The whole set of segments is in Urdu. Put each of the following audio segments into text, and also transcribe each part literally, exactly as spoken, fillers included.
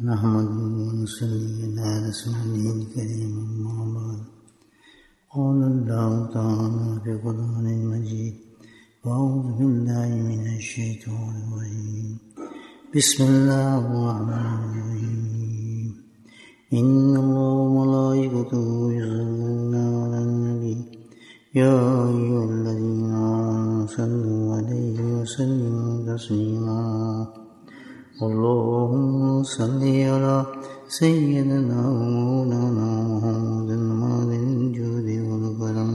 نحمده ونصلي على رسوله الكريم أما بعد قال الله تعالى في القرآن المجيد أعوذ بالله من الشيطان الرجيم بسم الله الرحمن الرحيم إن الله وملائكته يصلون على النبي يا أيها الذين آمنوا صلوا عليه وسلموا تسليما اللهم صل على سيدنا ومولانا محمد مالك الجود والكرم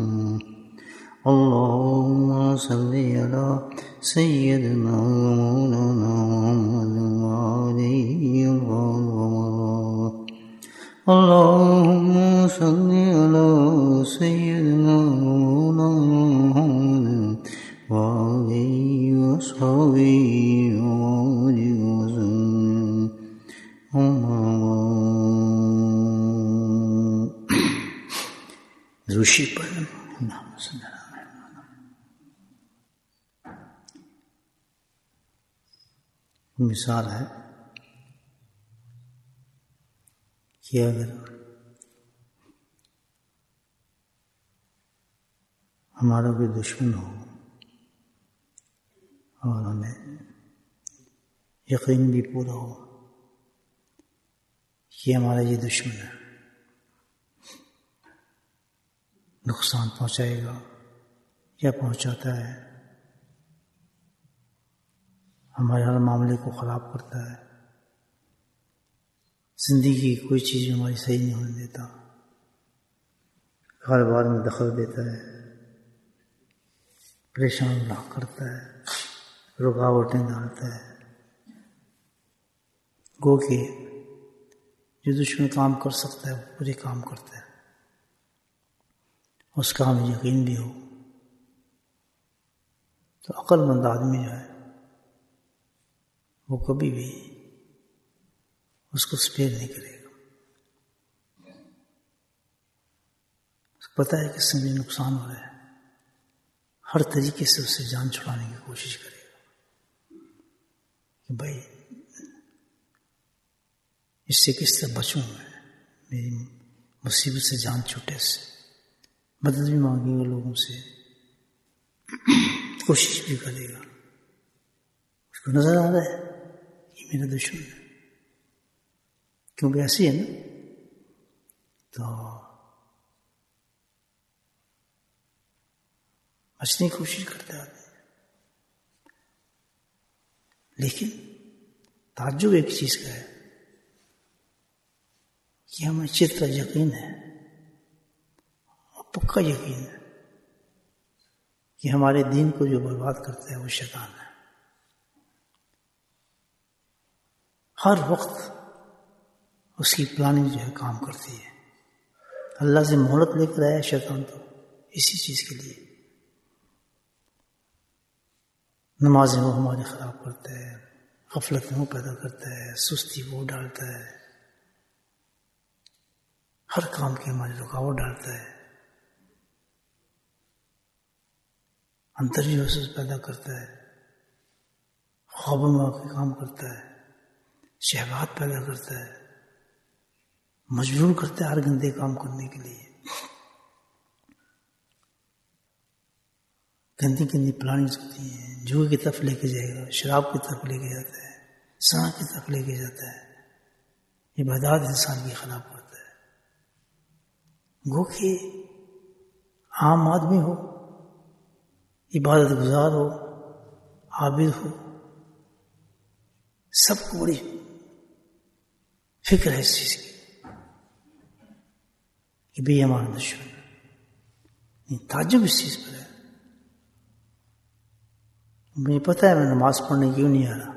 اللهم صل على سيدنا ومولانا محمد وآله وصحبه اللهم صل على سيدنا ومولانا محمد وآله وصحبه وبارك وسلم أما بعد ذوشی پر نام صلی اللہ علیہ وسلم مثال ہے کہ اگر ہمارا کوئی دشمن ہو اور ہمیں یقین بھی پورا ہو کہ ہمارا یہ دشمن ہے، نقصان پہنچائے گا یا پہنچاتا ہے، ہمارے ہر معاملے کو خراب کرتا ہے، زندگی کی کوئی چیز ہماری صحیح نہیں ہونے دیتا، کاروبار میں دخل دیتا ہے، پریشان رہا کرتا ہے، رکاوٹیں ڈالتا ہے، گو کہ جو دشمن کام کر سکتا ہے وہ پورے کام کرتا ہے، اس کا ہمیں یقین بھی ہو تو عقل مند آدمی جو ہے وہ کبھی بھی اس کو سپیئر نہیں کرے گا، اس کو پتہ ہے کہ اس سے مجھے نقصان ہو رہا ہے، ہر طریقے سے اس سے جان چھڑانے کی کوشش کرے گا کہ بھائی اس سے کس طرح بچوں میں میری مصیبت سے جان چھوٹے سے، مدد بھی مانگے گا لوگوں سے، کوشش بھی کرے گا، اس کو نظر آ رہا ہے یہ میرا دشمن ہے، کیونکہ ایسی ہے نا، تو بچنے کی کوشش کرتا ہے آدمی، لیکن تعجب ایک چیز کا ہے کہ ہمیں اچھی طرح یقین ہے اور پکا یقین ہے کہ ہمارے دین کو جو برباد کرتا ہے وہ شیطان ہے، ہر وقت اس کی پلاننگ جو ہے کام کرتی ہے، اللہ سے مہلت لے کر آیا شیطان تو اسی چیز کے لیے، نمازیں وہ ہماری خراب کرتا ہے، غفلت وہ پیدا کرتا ہے، سستی وہ ڈالتا ہے، ہر کام کی ہماری رکاوٹ ڈالتا ہے، اندر جو ہے پیدا کرتا ہے، خوابوں میں آ کے کام کرتا ہے، شہوات پیدا کرتا ہے، مجبور کرتا ہے ہر گندے کام کرنے کے لیے، گندی گندی پلاننگز ہوتی ہیں، جوئے کی طرف لے کے جائے گا، شراب کی طرف لے کے جاتا ہے، سنا کی طرف لے کے جاتا ہے، عبادات انسان کی خراب کرتا ہے، گو کہ عام آدمی ہو، عبادت گزار ہو، عابد ہو، سب کو بڑی فکر ہے اس چیز کی کہ بھی ہمارا دشمن ہے، تعجب اس چیز پر ہے، مجھے پتہ ہے میں نماز پڑھنے کیوں نہیں آ رہا،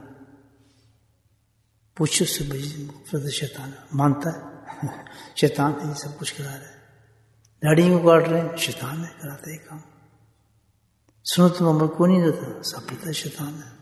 پوچھو اس سے بھائی شیطان مانتا ہے شیطان ہے سب کچھ کرا رہا ہے، داڑھی کو کاٹ رہے ہیں شیطان ہے کراتا ہے کام، سنو تم عمر کو نہیں دیتا سب پتہ ہے شیطان ہے،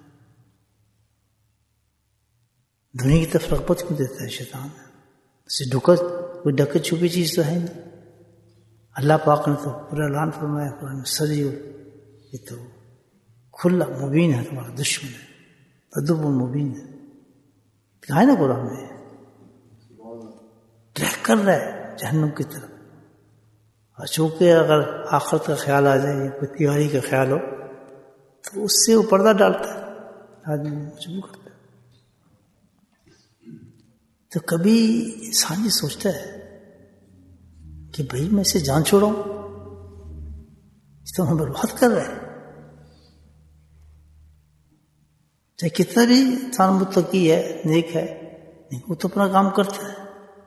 دنیا کی طرف رغبت کیوں دیتا ہے شیطان ہے، اسے ڈکت کوئی ڈکت چھپی چیز تو ہے نہیں، اللہ پاک نے تو پورا اعلان فرمایا قرآن میں سری یہ تو کھلا مبین ہے، تمہارا دشمن ہے، تدب مبین ہے، کہا ہے نا قرآن میں کر رہا ہے جہنم کی طرف. اور چونکہ اگر آخرت کا خیال آ جائے یا کوئی تیاری کا خیال ہو تو اس سے وہ پردہ ڈالتا ہے, آدمی مجبور کرتا ہے. تو کبھی انسان یہ سوچتا ہے کہ بھائی میں اسے جان چھوڑاؤں, اس تو ہمیں برباد کر رہا ہے. چاہے کتنا بھی انسان متقی ہے, نیک ہے, وہ تو اپنا کام کرتا ہے.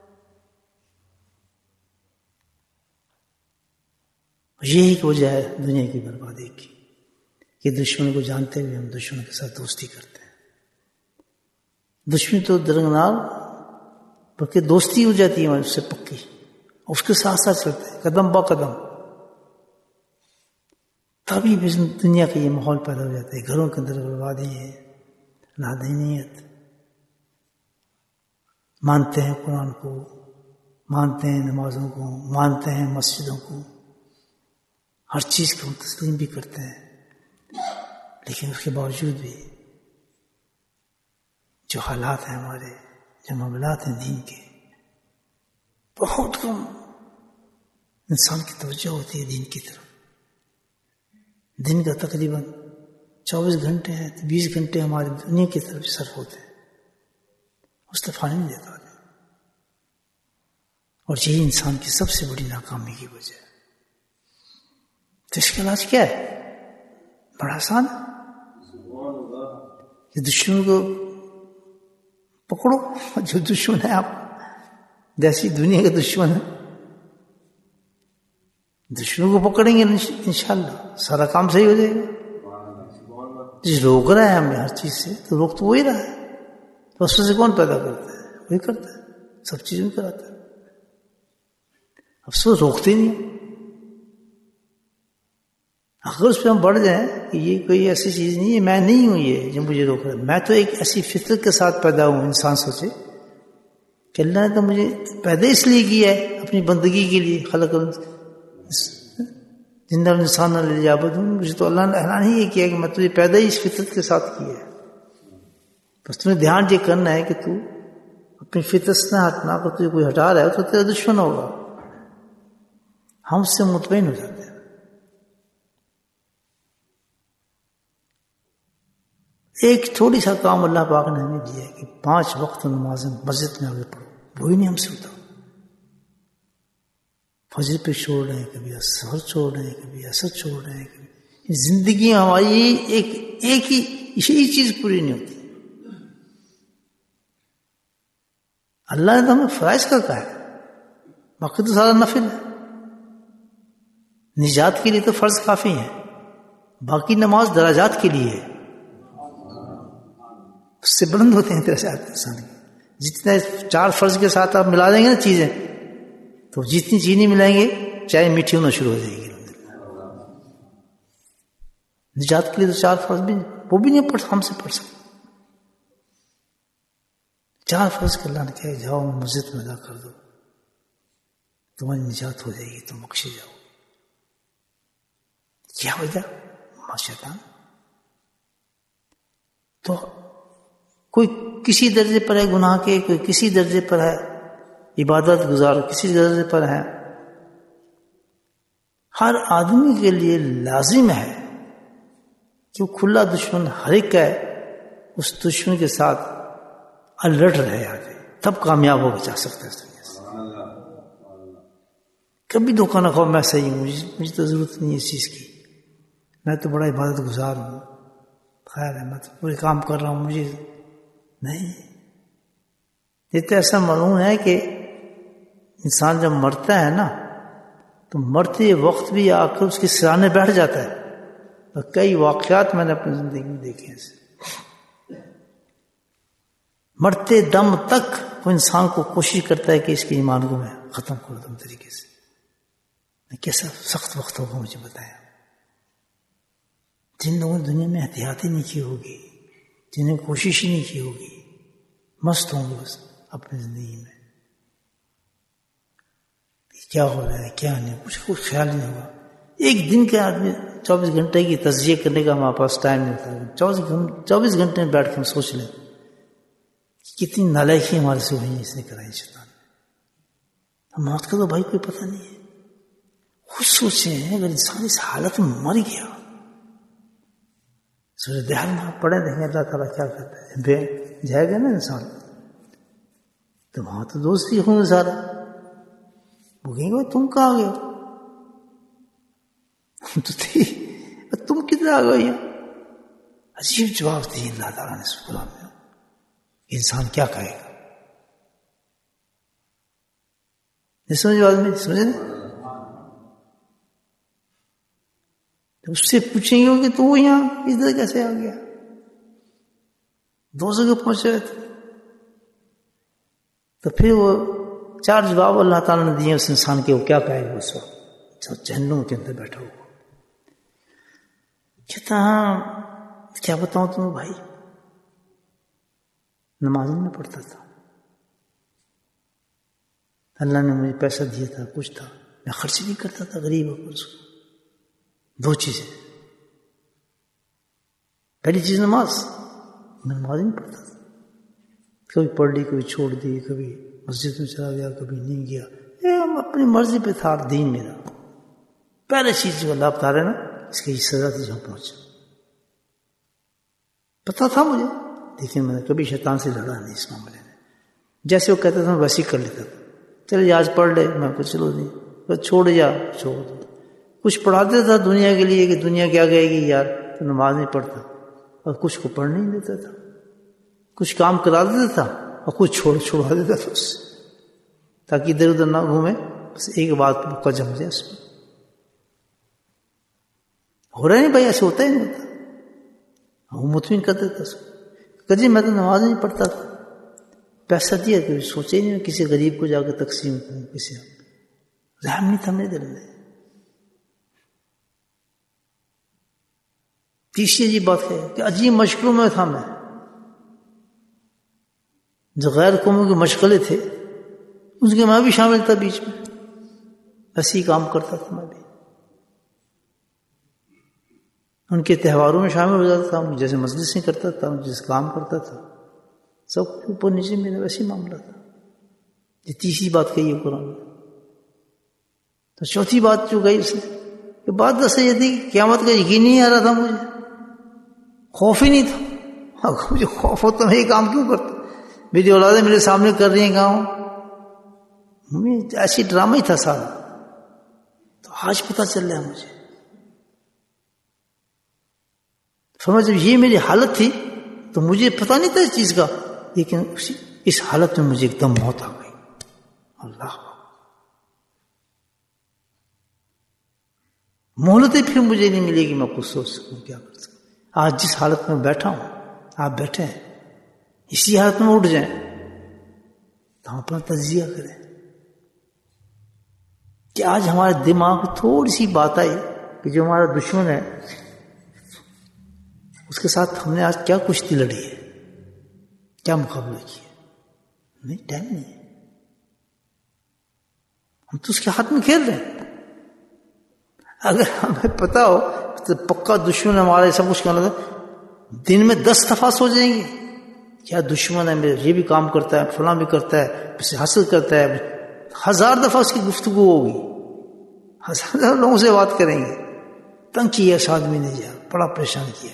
یہی ایک وجہ ہے دنیا کی بربادی کی کہ دشمن کو جانتے ہوئے ہم دشمن کے ساتھ دوستی کرتے ہیں. دشمن تو درکنار بلکہ دوستی ہو جاتی ہے اس سے پکی, اس کے ساتھ ساتھ چلتے ہیں قدم با قدم. تبھی دنیا کا یہ ماحول پیدا ہو جاتا ہے, گھروں کے اندر بربادی ہے, نادینیت. مانتے ہیں قرآن کو, مانتے ہیں نمازوں کو, مانتے ہیں مسجدوں کو, ہر چیز کو تسلیم بھی کرتے ہیں, لیکن اس کے باوجود بھی جو حالات ہیں ہمارے, جو معاملات ہیں دین کے, بہت کم انسان کی توجہ ہوتی ہے دین کی طرف. دن کا تقریباً چوبیس گھنٹے ہیں, بیس گھنٹے ہمارے دنیا کی طرف صرف ہوتے ہیں, استفادہ نہیں دیتا. اور یہی انسان کی سب سے بڑی ناکامی کی وجہ ہے. تو اس کا علاج کیا ہے؟ بڑا آسان ہے. کہ دشمن کو پکڑو, جو دشمن ہے آپ جیسی دنیا کا دشمن ہے, دشمن کو پکڑیں گے انشاءاللہ سارا کام صحیح ہو جائے گا. جس روک رہا ہے ہمیں ہر چیز سے, تو روک تو وہی رہا ہے. تو اس سے کون پیدا کرتا ہے؟ وہی کرتا ہے, سب چیزوں میں کراتا ہے. افسوس روکتے نہیں. اگر اس پہ ہم بڑھ جائیں کہ یہ کوئی ایسی چیز نہیں ہے, میں نہیں ہوں یہ جو مجھے روک رہا ہے, میں تو ایک ایسی فطرت کے ساتھ پیدا ہوں. انسان سوچے کہ اللہ نے تو مجھے پیدا اس لیے کیا ہے اپنی بندگی کے لیے. خلق زندہ انسان عبادت ہوں, مجھے تو اللہ نے اعلان ہی یہ کیا کہ میں تجھے پیدا ہی اس فطرت کے ساتھ کیا ہے. بس تمہیں دھیان یہ کرنا ہے کہ تو اپنی فطرت سے نہ ہٹنا. اگر تجھے کوئی ہٹا رہا ہے تو تیرا دشمن ہوگا. ہم اس سے مطمئن ہو جاتے ہیں. ایک تھوڑی سا کام اللہ پاک نے ہمیں دیا ہے کہ پانچ وقت نماز مسجد میں آگے پڑھو, وہی نہیں ہم سے ہوتا. فجر پہ چھوڑ رہے ہیں, کبھی سحر چھوڑ رہے ہیں, کبھی اثر چھوڑ رہے ہیں. کبھی زندگی ہماری ایک ایک ہی یہی چیز پوری نہیں ہوتی. اللہ نے تو ہمیں فرائض کا کہا ہے, باقی تو سارا نفل ہے. نجات کے لیے تو فرض کافی ہے, باقی نماز درجات کے لیے ہے. اس سے بلند ہوتے ہیں درجات انسان کے. جتنے چار فرض کے ساتھ آپ ملا دیں گے نا چیزیں, تو جتنی چینی ملائیں گے چائے میٹھی ہونا شروع ہو جائے گی. نجات کے لیے تو چار فرض بھی وہ بھی نہیں پڑھ ہم سے پڑھ سکتے. چار فرض کے اللہ نے کہا جاؤ مسجد میں ادا کر دو, تمہاری نجات ہو جائے گی, تم بخشے جاؤ. کیا وجہ؟ شیطان. تو کوئی کسی درجے پر ہے گناہ کے, کوئی کسی درجے پر ہے عبادت گزار, کسی درجے پر ہے. ہر آدمی کے لیے لازم ہے کہ وہ کھلا دشمن ہر ایک کا ہے, اس دشمن کے ساتھ الرٹ رہے آگے, تب کامیاب ہو کے جا سکتا ہے اس دنیا سے. کبھی دھوکہ نہ کھاؤ میں صحیح ہوں, مجھے تو ضرورت نہیں ہے اس چیز کی, میں تو بڑا عبادت گزار ہوں, خیر ہے میں تو پورے کام کر رہا ہوں, مجھے نہیں. یہ تو ایسا معلوم ہے کہ انسان جب مرتا ہے نا تو مرتے وقت بھی آ کر اس کے سرانے بیٹھ جاتا ہے. اور کئی واقعات میں نے اپنی زندگی میں دیکھے ہیں. مرتے دم تک وہ انسان کو کوشش کرتا ہے کہ اس کے ایمان کو میں ختم کر دوں طریقے سے. کیسا سخت وقت ہوگا مجھے بتایا. جن لوگوں نے دنیا میں احتیاط ہی نہیں کی ہوگی, جنہیں کوشش ہی نہیں کی ہوگی, مست ہوں گے بس اپنی زندگی میں, کیا ہو رہا ہے کیا نہیں, کچھ کچھ خیال نہیں ہوگا. ایک دن کے آدمی چوبیس گھنٹے کی تجزیہ کرنے کا ہمارے پاس ٹائم نہیں ہوتا. چوبیس چوبیس گھنٹے میں بیٹھ کے ہم سوچ لیں کتنی نالائکی ہمارے سے ہوئی, اس نے کرائی شیطان. موت کا تو بھائی کوئی پتہ نہیں ہے. خود سوچیں اگر انسان اس حالت میں مر گیا, سورج دیہات میں آپ پڑھیں دیکھیں اللہ تعالیٰ کیا کرتا ہے. بے جائے گا نا انسان تو وہاں تو دوستی ہوں سارا, وہ کہیں گے تم کہاں گئے تو تھی, تم کدھر آ گئے. عجیب جواب دی اللہ تعالیٰ نے اس قرآن میں. انسان کیا کہے گا؟ نہیں سمجھ بات میں, سمجھے نا. تو اس سے پوچھیں گے کہ تو یہاں ادھر کیسے آ گیا, دو جگہ پہنچے تھے. تو پھر وہ چار جواب اللہ تعالیٰ نے دیے اس انسان کے. وہ کیا کہے گا اس وقت جہنم کے اندر بیٹھا ہوا؟ کہتا ہاں کیا بتاؤں تمہیں بھائی, نماز نہیں پڑھتا تھا, اللہ نے مجھے پیسہ دیا تھا, کچھ تھا, میں خرچ نہیں کرتا تھا غریب ہو کر اس کو. دو چیزیں, پہلی چیز نماز, میں نماز نہیں پڑھتا تھا, کبھی پڑھ لی کبھی چھوڑ دی, کبھی مسجد میں چلا گیا کبھی نہیں گیا, اے اپنی مرضی پہ تھا دین میرا. پہلی چیز جو اللہ بتا رہے نا اس کی سزا تھی جہاں پہنچا, پتا تھا مجھے, لیکن میں نے کبھی شیطان سے لڑا نہیں اس معاملے میں. جیسے وہ کہتا تھا ویسے ہی کر لیتا تھا. چلے آج پڑھ لے, میں کو چلو نہیں, چھوڑ جا چھوڑ دو. کچھ پڑھاتے تھا دنیا کے لیے کہ دنیا کیا کہے گی یار تو نماز نہیں پڑھتا, اور کچھ کو پڑھ نہیں دیتا تھا. کچھ کام کرا دیتا تھا اور کچھ چھوڑ چھوڑا دیتا تھا اس سے, تاکہ ادھر ادھر نہ گھومے, بس ایک بات کا جم جائے اس میں. ہو رہا نہیں بھائی, ایسے ہوتا ہی نہیں ہوتا. وہ مطمئن کر دیتا اس کو کہ جی میں تو نماز نہیں پڑھتا تھا, پیسہ دیا کہ سوچے ہی نہیں کسی غریب کو جا کے تقسیم کروں, کسی رحم نہیں تھا میرے دل میں. تیسری عجیب بات ہے کہ عجیب مشغلوں میں تھا میں, جو غیر قوموں کے مشغلے تھے اس کے میں بھی شامل تھا بیچ میں, ایسے ہی کام کرتا تھا میں بھی. ان کے تہواروں میں شامل ہو جاتا تھا, جیسے مجلس نہیں کرتا تھا, جیسے کام کرتا تھا, سب اوپر نیچے میرا ویسے ہی معاملہ تھا. یہ تیسری بات کہی ہے قرآن میں. تو چوتھی بات جو کہی اس نے کہ بات دس یہ تھی کہ قیامت کا یقین نہیں آ رہا تھا مجھے, خوف ہی نہیں تھا. اگر مجھے خوف ہوتا میں یہ کام کیوں کرتا, میری اولادیں میرے سامنے کر رہی ہیں کام, ایسی ڈرامہ ہی تھا سارا. تو آج پتہ چل رہا ہے مجھے. سمجھ جب یہ میری حالت تھی تو مجھے پتہ نہیں تھا اس چیز کا, لیکن اس حالت میں مجھے ایک دم موت آ گئی. اللہ مہلتیں پھر مجھے نہیں ملے گی میں کچھ سوچ سکوں کیا کر سکوں. آج جس حالت میں بیٹھا ہوں, آپ بیٹھے ہیں اسی حالت میں اٹھ جائیں تو ہم اپنا تجزیہ کریں کہ آج ہمارے دماغ میں تھوڑی سی بات آئی کہ جو ہمارا دشمن ہے اس کے ساتھ ہم نے آج کیا کشتی لڑی ہے, کیا مقابلہ کیا. نہیں, ٹائم نہیں ہے, ہم تو اس کے ہاتھ میں کھیل رہے ہیں. اگر ہمیں پتا ہو تو پکا دشمن ہمارے سب کچھ کرنا تھا, دن میں دس دفعہ سو جائیں گے کیا دشمن ہے میرے, یہ بھی کام کرتا ہے, فلاں بھی کرتا ہے, اسے حاصل کرتا ہے. ہزار دفعہ اس کی گفتگو ہوگی, ہزار لوگوں سے بات کریں گے. تنگ کیا اس آدمی نے, جا بڑا پریشان کیا.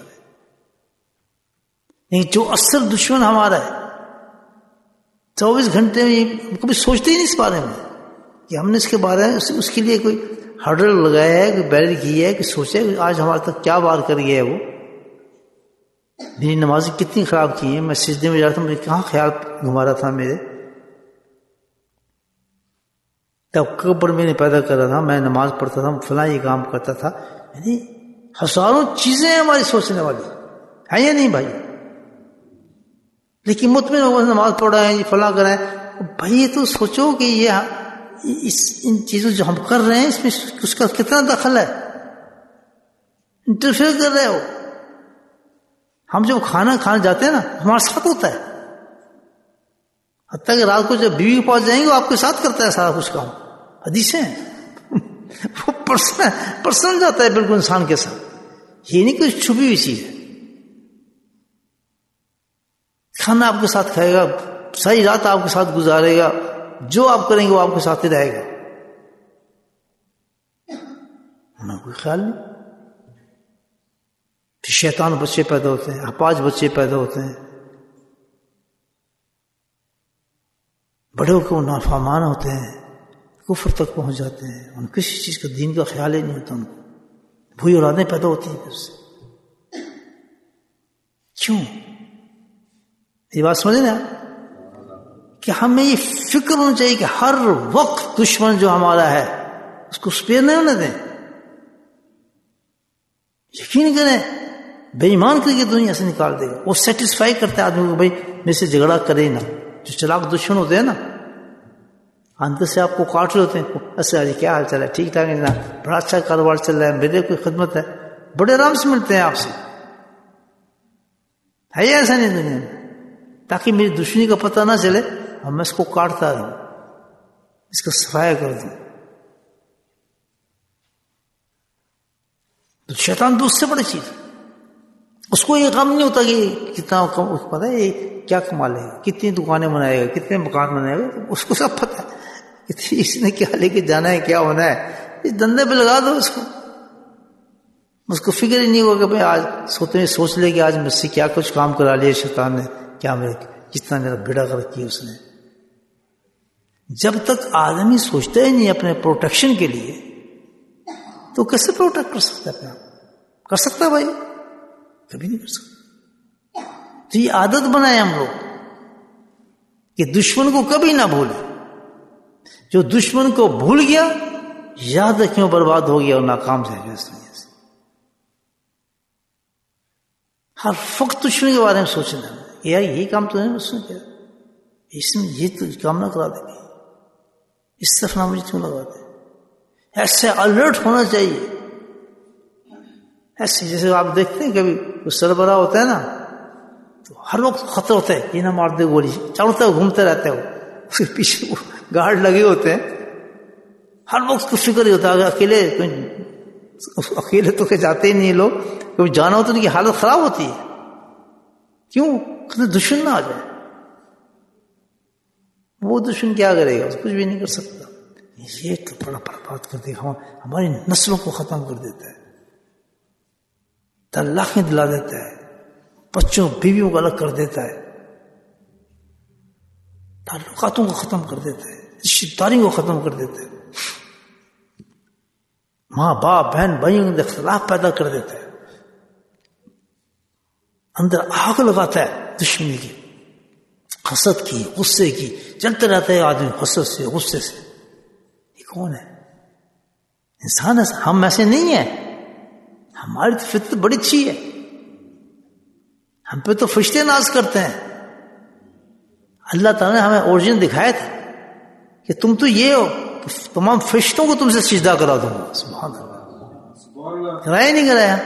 نہیں, جو اصل دشمن ہمارا ہے چوبیس گھنٹے میں کبھی سوچتے ہی نہیں اس بارے میں کہ ہم نے اس کے بارے میں اس کے لیے کوئی ہرڈل لگایا ہے, کوئی بیرل کی ہے, کہ سوچے آج ہمارے تک کیا بات کر گیا ہے. وہ میری نمازیں کتنی خراب کی ہیں, میں سجدے میں جاتا ہوں مجھے کہاں خیال گھما رہا تھا میرے, تب قبر میں نے پیدا کر رہا تھا, میں نماز پڑھتا تھا, فلاں یہ کام کرتا تھا. یعنی ہزاروں چیزیں ہیں ہماری سوچنے والی, ہے یا نہیں بھائی؟ لیکن مطمئن ہو نماز پڑھا ہے, فلاں کریں. بھائی یہ تو سوچو کہ یہ اس ان چیزوں جو ہم کر رہے ہیں اس میں اس کا کتنا دخل ہے, انٹرفیئر کر رہے ہو. ہم جب کھانا کھانے جاتے ہیں نا ہمارے ساتھ ہوتا ہے, حتیٰ کہ رات کو جب بیوی کے پاس جائیں گے وہ آپ کے ساتھ کرتا ہے سارا کچھ کام. حدیثیں وہ پرسن پرسن جاتا ہے بالکل انسان کے ساتھ, یہ نہیں کوئی چھپی ہوئی چیز ہے. کھانا آپ کے ساتھ کھائے گا, ساری رات آپ کے ساتھ گزارے گا, جو آپ کریں گے وہ آپ کے ساتھ ہی رہے گا. ہمیں کوئی خیال نہیں. پھر شیطان بچے پیدا ہوتے ہیں، اپاج بچے پیدا ہوتے ہیں، بڑے ہو کے وہ نافرمان ہوتے ہیں، کفر تک پہنچ جاتے ہیں، ان کسی چیز کا دین کا خیال ہی نہیں ہوتا ان کو. بھوئی اولادیں پیدا ہوتی ہیں پھر اس سے. کیوں؟ یہ بات سمجھیں نا کہ ہمیں یہ فکر ہونا چاہیے کہ ہر وقت دشمن جو ہمارا ہے اس کو سپیر نہیں ہونے دیں. یقین کریں بے ایمان کر کے دنیا سے نکال دے گا. وہ سیٹسفائی کرتا ہے آدمی کو، بھائی میرے سے جھگڑا کرے نا. جو چلاک دشمن ہوتے ہیں نا اندر سے آپ کو کاٹ رہے ہوتے ہیں. ایسے آج کیا حال چل ہے؟ ٹھیک ٹھاک ہے نا؟ بڑا اچھا کاروبار چل رہا ہے، میرے کوئی خدمت ہے، بڑے آرام سے ملتے ہیں آپ سے. ہے ایسا نہیں دنیا میں؟ تاکہ میری دشمنی کا پتہ نہ چلے اور میں اس کو کاٹتا رہوں، اس کا صفایا کر دوں. تو شیطان دوست سے بڑی چیز. اس کو یہ غم نہیں ہوتا کہ کتنا پتہ ہے یہ کیا کما لے گا، کتنی دکانیں بنائے گا، کتنے مکان بنائے گا. اس کو سب پتہ ہے اس نے کیا لے کے جانا ہے، کیا ہونا ہے. اس دندے پہ لگا دو اس کو. اس کو فکر ہی نہیں ہوگا کہ بھائی آج سوتے سوچ لے کہ آج مجھ سے کیا کچھ کام کرا لیا شیطان نے، کیا میرے کتنا میرا بیڑا کر کیا اس نے. جب تک آدمی سوچتا ہی نہیں اپنے پروٹیکشن کے لیے تو کیسے پروٹیکٹ کر سکتا ہے اپنا؟ کر سکتا ہے بھائی؟ کبھی نہیں کر سکتا. تو یہ عادت بنائے ہم لوگ کہ دشمن کو کبھی نہ بھولے. جو دشمن کو بھول گیا یاد رکھیں وہ برباد ہو گیا اور ناکام سے گیا. اس لیے ہر وقت دشمن کے بارے میں سوچنا ہے، یار یہی کام تو نہیں اس نے کیا، اس میں یہ تو کام نہ کرا دے گی، اس طرف نہ مجھے کیوں لگا دے. ایسے الرٹ ہونا چاہیے. ایسے جیسے آپ دیکھتے ہیں کبھی وہ سربراہ ہوتا ہے نا تو ہر وقت خطرہ ہوتا ہے، یہ نہ مار دے گولی، چاروں طرف گھومتے رہتے ہو، اس کے پیچھے گارڈ لگے ہوتے ہیں. ہر وقت کو فکر ہی ہوتا ہے. اگر اکیلے اکیلے تو کہ جاتے ہی نہیں لوگ، کبھی جانا ہو تو ان کی حالت خراب ہوتی ہے. کیوں؟ دشمن نہ آ جائے. وہ دشمن کیا کرے گا؟ کچھ بھی نہیں کر سکتا. یہ تو بڑا برباد کر دے گا، ہماری نسلوں کو ختم کر دیتا ہے، طلاقیں دلا دیتا ہے، بچوں بیویوں کو الگ کر دیتا ہے، تعلقاتوں کو ختم کر دیتا ہے، رشتہ داری کو ختم کر دیتا ہے، ماں باپ بہن بھائیوں میں اختلاف پیدا کر دیتا ہے، اندر آگ لگاتا ہے دشمنی کی، حسد کی، غصے کی. چلتے رہتا ہے آدمی حسد سے، غصے سے. یہ کون ہے؟ انسان ہے. ہم ایسے نہیں ہیں. ہماری تو فطرت بڑی اچھی ہے. ہم پہ تو فرشتے ناز کرتے ہیں. اللہ تعالیٰ نے ہمیں اوریجن دکھایا تھا کہ تم تو یہ ہو کہ تمام فرشتوں کو تم سے سجدہ کرا دوں گا. سبحان اللہ. کرایا نہیں کرایا؟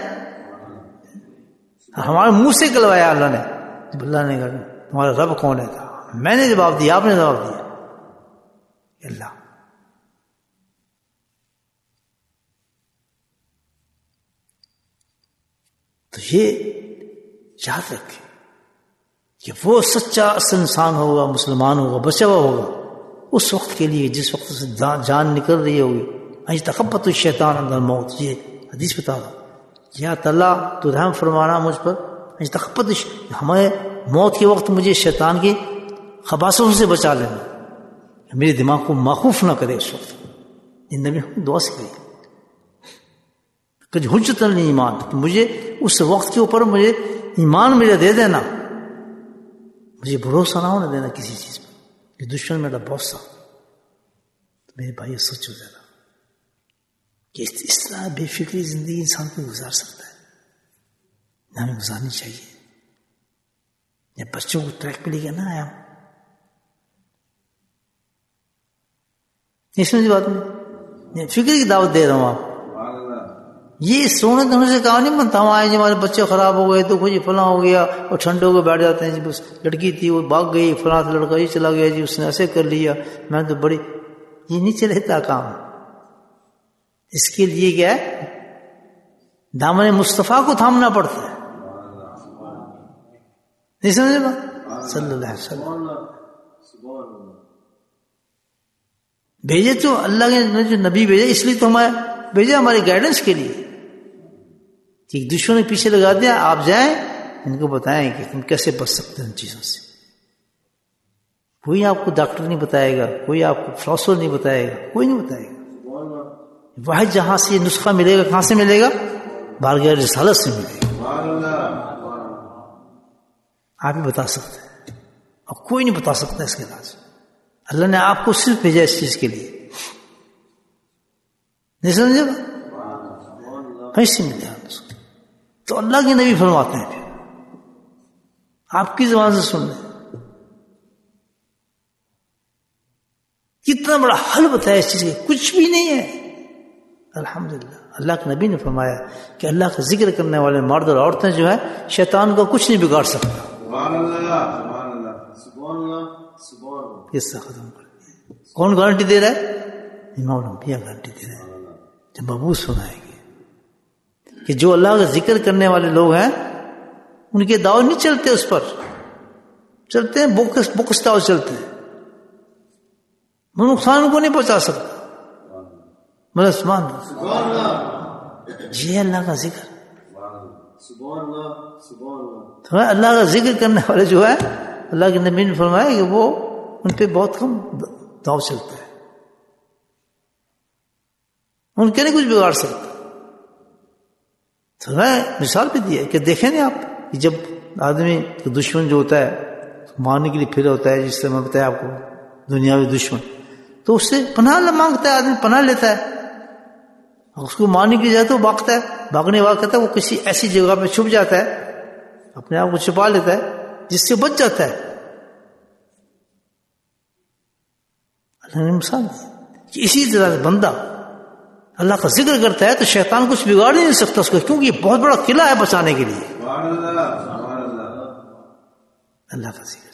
ہمارے منہ سے کلوایا اللہ نے. اللہ نے کہا تمہارا رب کون ہے تھا؟ میں نے جواب دیا، آپ نے جواب دیا. اللہ. تو یہ یاد رکھیں کہ وہ سچا اصل انسان ہوگا، مسلمان ہوگا، بچا ہوا ہوگا اس وقت کے لیے جس وقت سے جان نکل رہی ہوگی. اج تخبط الشیطان عند الموت، یہ حدیث بتا رہا. یا اللہ تو رحم فرمانا مجھ پر. اج تخبط، ہمیں موت کے وقت مجھے شیطان کی خباثتوں سے بچا لینا، میرے دماغ کو موقوف نہ کرے اس وقت. ان نبی دعا سے کہی کہ حجت الایمان، مجھے اس وقت کے اوپر مجھے ایمان میرا دے دینا، مجھے بھروسہ نہ ہونے دینا کسی چیز پر کہ دشمن میرا بہت سا. میرے بھائی سوچ ہو جانا کہ اس طرح بے فکری زندگی انسان کو گزار سکتا ہے. ہمیں گزارنی چاہیے. جب بچوں کو ٹریک پہ لے کے نہ آیا ہوں، اس میں بات نہیں، فکر کی دعوت دے رہا ہوں. آپ یہ سونے تو ہم سے کہا نہیں بنتا. ہم آئے جی ہمارے بچے خراب ہو گئے تو کچھ فلاں ہو گیا اور ٹھنڈے ہو کے بیٹھ جاتے ہیں. جی بس لڑکی تھی وہ بھاگ گئی، فلاں لڑکا یہ چلا گیا، جی اس نے ایسے کر لیا، میں تو بڑی. یہ نہیں چلتا کام. اس کے لیے کیا ہے؟ دامن مصطفیٰ کو تھامنا پڑتا ہے. نہیں سمجھے بات؟ صلی اللہ علیہ وسلم. بھیجے تو اللہ نے جو نبی بھیجے اس لیے تو ہمیں بھیجے ہماری گائیڈنس کے لیے کہ دشمن نے پیچھے لگا دیا, آپ جائیں ان کو بتائیں کہ تم کیسے بچ سکتے ہیں ان چیزوں سے. کوئی آپ کو ڈاکٹر نہیں بتائے گا, کوئی آپ کو فلاسفر نہیں بتائے گا, کوئی نہیں بتائے گا. واحد جہاں سے یہ نسخہ ملے گا, کہاں سے ملے گا؟ بارگاہ رسالت سے ملے گا. آپ ہی بتا سکتے ہیں اور کوئی نہیں بتا سکتا اس کے علاج. اللہ نے آپ کو صرف بھیجا اس چیز کے لیے, نہیں سمجھے گا کیسے ملے گا تو اللہ کے نبی فرماتے ہیں پھر آپ کی زبان سے سن لیں. کتنا بڑا حل بتایا اس چیز کے, کچھ بھی نہیں ہے. الحمدللہ اللہ کے نبی نے فرمایا کہ اللہ کا ذکر کرنے والے مرد اور عورتیں جو ہے شیطان کو کچھ نہیں بگاڑ سکتا. قصہ ختم کر دیا. کون گارنٹی دے رہا ہے؟ امام الانبیاء گارنٹی دے رہے ہیں جب مبعوث سنائے گے کہ جو اللہ کا ذکر کرنے والے لوگ ہیں ان کے دعوے نہیں چلتے, اس پر چلتے ہیں بکس بکس دعوے چلتے ہیں, وہ نقصان کو نہیں پہنچا سکتا. مطلب سبحان اللہ, یہ اللہ کا ذکر. اللہ کا ذکر کرنے والے جو ہے اللہ کے نبی نے فرمایا کہ وہ ان پہ بہت کم داؤ چلتا ہے, ان کے نہیں کچھ بگاڑ سکتا. تو میں مثال بھی دی ہے کہ دیکھیں نا آپ, جب آدمی دشمن جو ہوتا ہے مارنے کے لیے پھر ہوتا ہے, جس سے میں بتایا آپ کو دنیاوی دشمن, تو اس سے پناہ مانگتا ہے آدمی, پناہ لیتا ہے. اس کو مارنے کے لیے جاتا ہے تو بھاگتا ہے, بھاگنے والا کہتا ہے وہ کسی ایسی جگہ پہ چھپ جاتا ہے, اپنے آپ کو چھپا لیتا ہے جس سے بچ جاتا ہے. اللہ نے مثال دی کہ اسی طرح بندہ اللہ کا ذکر کرتا ہے تو شیطان کچھ بگاڑ نہیں سکتا اس کو, کیونکہ یہ بہت بڑا قلعہ ہے بچانے کے لیے. اللہ کا ذکر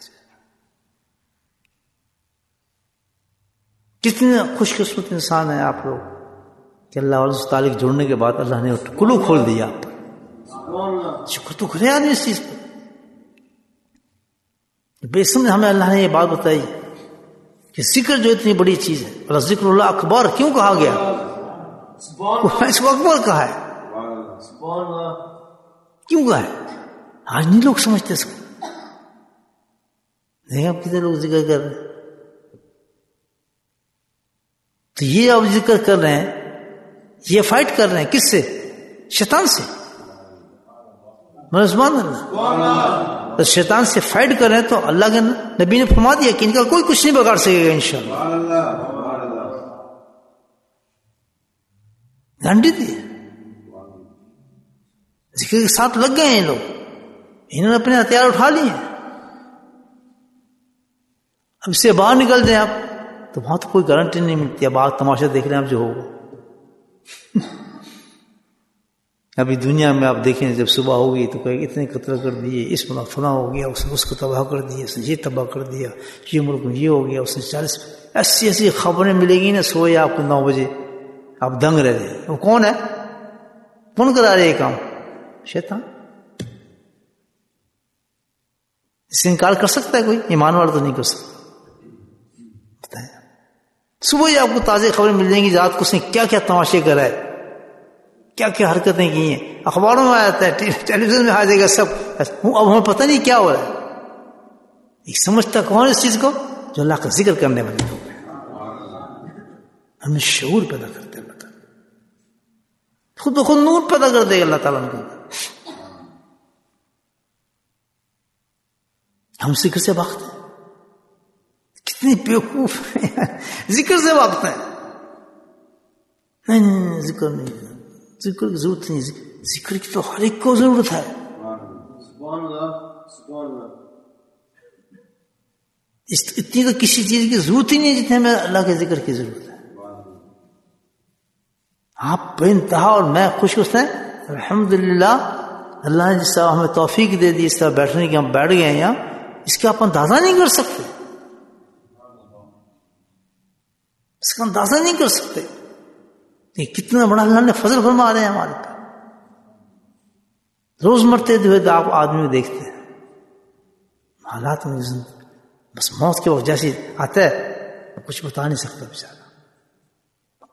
کتنے خوش قسمت انسان ہیں آپ لوگ کہ اللہ والوں سے تعلق جوڑنے کے بعد اللہ نے کلو کھول دیا آپ پر. شکر تو کرے آدمی اس چیز پر. بیسم نے ہمیں اللہ نے یہ بات بتائی کہ ذکر جو اتنی بڑی چیز ہے, اور ذکر اللہ اکبر کیوں کہا گیا؟ اس کو اکبر کہا ہے, کیوں کہا ہے؟ آج نہیں لوگ سمجھتے اس کو. نہیں, اب کتنے لوگ ذکر کر رہے ہیں. تو یہ آپ ذکر کر رہے ہیں, یہ فائٹ کر رہے ہیں کس سے؟ شیطان سے. سبحان اللہ, تو شیطان سے فائٹ کر رہے ہیں تو اللہ کے نبی نے فرما دیا کہ ان کا کوئی کچھ نہیں بگاڑ سکے گا انشاءاللہ. گارنٹی دی, ذکر کے ساتھ لگ گئے ہیں لوگ, انہوں نے اپنے ہتھیار اٹھا لیے ہیں. اب اس سے باہر نکل جائیں آپ تو وہاں تو کوئی گارنٹی نہیں ملتی. اب آپ تماشا دیکھ لیں آپ جو ہوگا. ابھی دنیا میں آپ دیکھیں جب صبح ہوگی تو کوئی اتنے قتل کر دیے, اس ملک فلاں ہو گیا, اس نے اس کو تباہ کر دیا, اس نے یہ تباہ کر دیا, یہ ملک میں یہ ہو گیا, اس نے چالیس ایسی ایسی خبریں ملے گی نا. سوئے آپ کو نو بجے آپ دنگ رہ جائے. وہ کون ہے؟ کون کرا رہے یہ کام؟ شیطان. اس سے انکار کر سکتا ہے کوئی؟ ایمان والا تو نہیں کر سکتا. بتائیں, صبح ہی آپ کو تازہ خبریں مل جائیں گی رات کو اس نے کیا کیا تماشے کرا ہے, کیا کیا حرکتیں کی ہیں. اخباروں میں آتا ہے, ٹیلی ویژن میں آ جائے گا سب. اب ہمیں پتہ نہیں کیا ہو رہا ہے. ایک سمجھتا کون اس چیز کو؟ جو اللہ کا ذکر کرنے والے لوگ ہیں. ہمیں شعور پیدا کرتے اللہ تعالیٰ, خود بخود نور پیدا کر دے گا اللہ تعالیٰ کو. ہم ذکر سے بھاگتے ہیں, کتنی بیوقوف ہیں, ذکر سے بھاگتے ہیں. نہیں نہیں ذکر نہیں, ذکر کی ضرورت نہیں. ذکر کی تو ہر ایک کو ضرورت ہے. اتنی تو کسی چیز کی ضرورت ہی نہیں جتنے ہمیں اللہ کے ذکر کی ضرورت ہے. آپ بے انتہا اور میں خوش خوش ہیں الحمدللہ. اللہ نے جس طرح ہمیں توفیق دے دی اس طرح بیٹھنے کی, ہم بیٹھ گئے ہیں یہاں, اس کا آپ اندازہ نہیں کر سکتے. اس کا اندازہ نہیں کر سکتے کہ کتنا بڑا اللہ نے فضل فرما رہے ہیں ہمارے پہ. روز مرتے ہوئے آپ آدمی دیکھتے ہیں حالات میں, بس موت کے وقت جیسے آتا ہے کچھ بتا نہیں سکتا بیچارہ.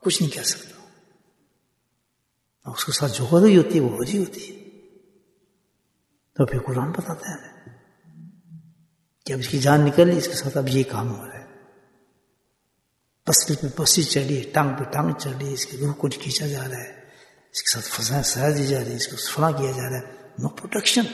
کچھ نہیں کہہ سکتا. اور اس کے ساتھ جو غلطی ہوتی ہے وہ وجہ ہوتی ہے. تو پھر قرآن بتاتا ہے کہ اب اس کی جان نکلی، اس کے ساتھ اب یہ کام ہو رہا ہے. پسلی پہ پسلی چڑھ رہی ہے، ٹانگ پہ ٹانگ چڑھ رہی ہے، اس کی روح کو کھینچا جا رہا ہے، اس کے ساتھ فضائیں سایہ دی جا رہی ہے، اس کو فنا کیا جا رہا ہے. No protection.